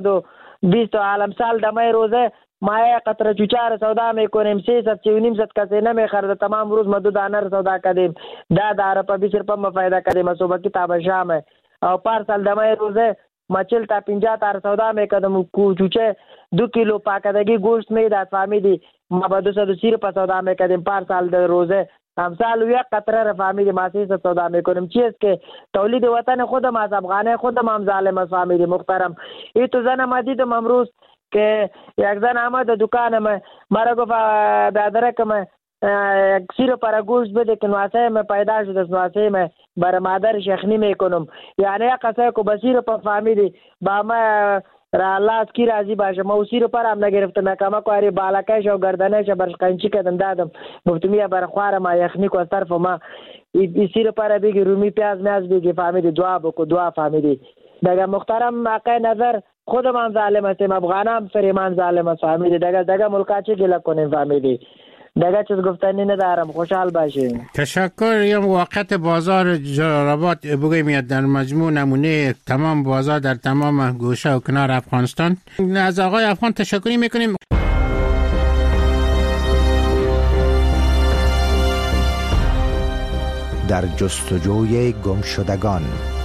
Speaker 16: 220 عالم سال دمای روزه ما یک قطره چوچاره سودا میکنیم 300 300 کسی نمیخرده تمام روز ما 2 دانه سودا کردیم 10 روپیه 20 روپیه ما فایده کردیم صبح کتاب شام او پارسال دمای روزه ما 40 تا 50 تا سودا میکردم کو چوچه 2 کیلو پاکدگی گوشت میداد فهمیدی ما با 230 روپیه سودا میکردیم پارسال در روزه امثال یک قطره را فهمیدی ما 300 سودا میکنیم. چیز که تولید وطن خودم از افغانه خودم هم ظالم است فهمیدی محترم. ای تو زن ما دیدم امروز که یک زن آمد دکان مرا گفت برادرکم یک 30 روپیه گوشت بده که نواسه من پیدا شد از نواسه من برای مادر شخنی میکنم یعنی یک قصه کو 20 روپیه فهمیدی با ما را الله از کی راضی باشه ما 30 روپیه هم نگرفتم نکما کواری بالکش و گردنش برش قنچی کردم دادم گفتم یا بر خوار ما یخنی کو از طرف ما 30 روپیه بگی رومی پیاز میاز بگی فهمیدی دعا بکو دعا فهمیدی. دیگه محترم آقای نظر خودم هم ظالم هستیم افغانم فریمان ظالم است فهمیدی. دیگه ملکا چی گله کنیم فهمیدی. دیگه چیز گفتنی ندارم خوشحال باشین.
Speaker 24: تشکر. یا وقت بازار جلال‌آباد بگویم در مجموع نمونه تمام بازار در تمام گوشه و کنار افغانستان. از آقای افغان تشکری میکنیم.
Speaker 3: در جستجوی گمشدگان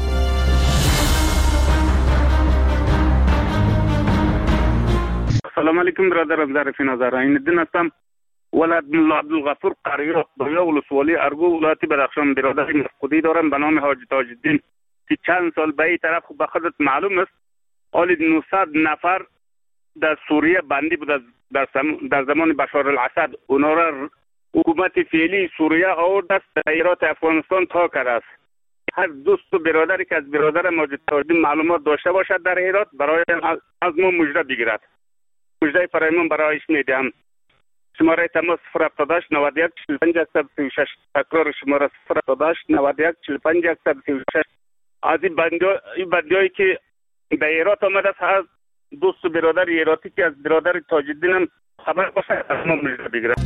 Speaker 10: سلام علیکم برادرم ظریف نظر عین‌الدین هستم ولد ملا عبدالغفور قریه یا ولسوالی ارگو ولایت بدخشان برادر مفقودی دارم به نام حاجی تاج الدین که چند سال به این طرف به خودت معلوم است حالی 900 نفر در سوریه بندی بود در زمان بشار الاسد اونا را حکومت فعلی سوریه آورد است ایرات افغانستان تا کرده است. هر دوست و برادری که از برادر ماجد تاج الدین معلومات داشته باشد در ایرات برای از ما مژده بگیرد. مژده فرایمان برایش میدهم. شماره تماس 078 91 45 136 تکرار شماره 078 91 45 136. از این بندیایی که به ایرات آمده است دوست و برادر ایراتی که از برادر تاج الدین هم خبر باشه از ما مژده بگیرد.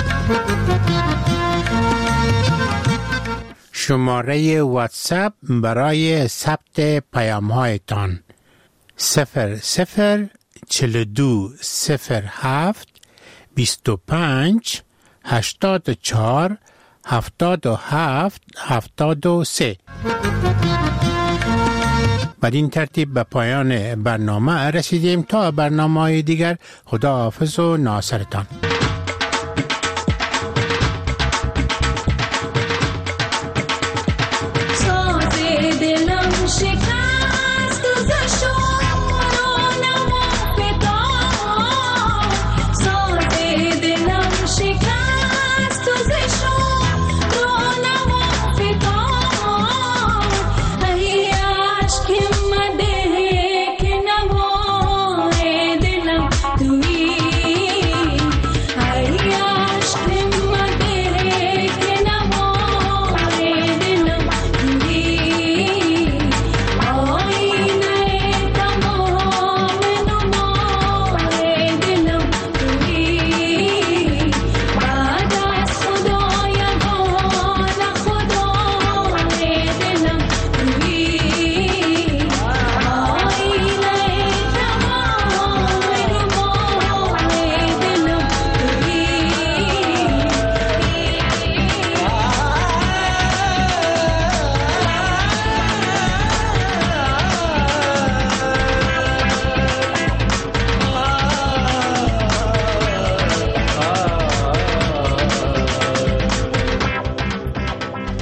Speaker 24: شماره واتساپ برای ثبت پیام‌هایتان 004207 25 84 77 73. بدین ترتیب به پایان برنامه رسیدیم. تا برنامه‌های دیگر خداحافظ و ناصرتان.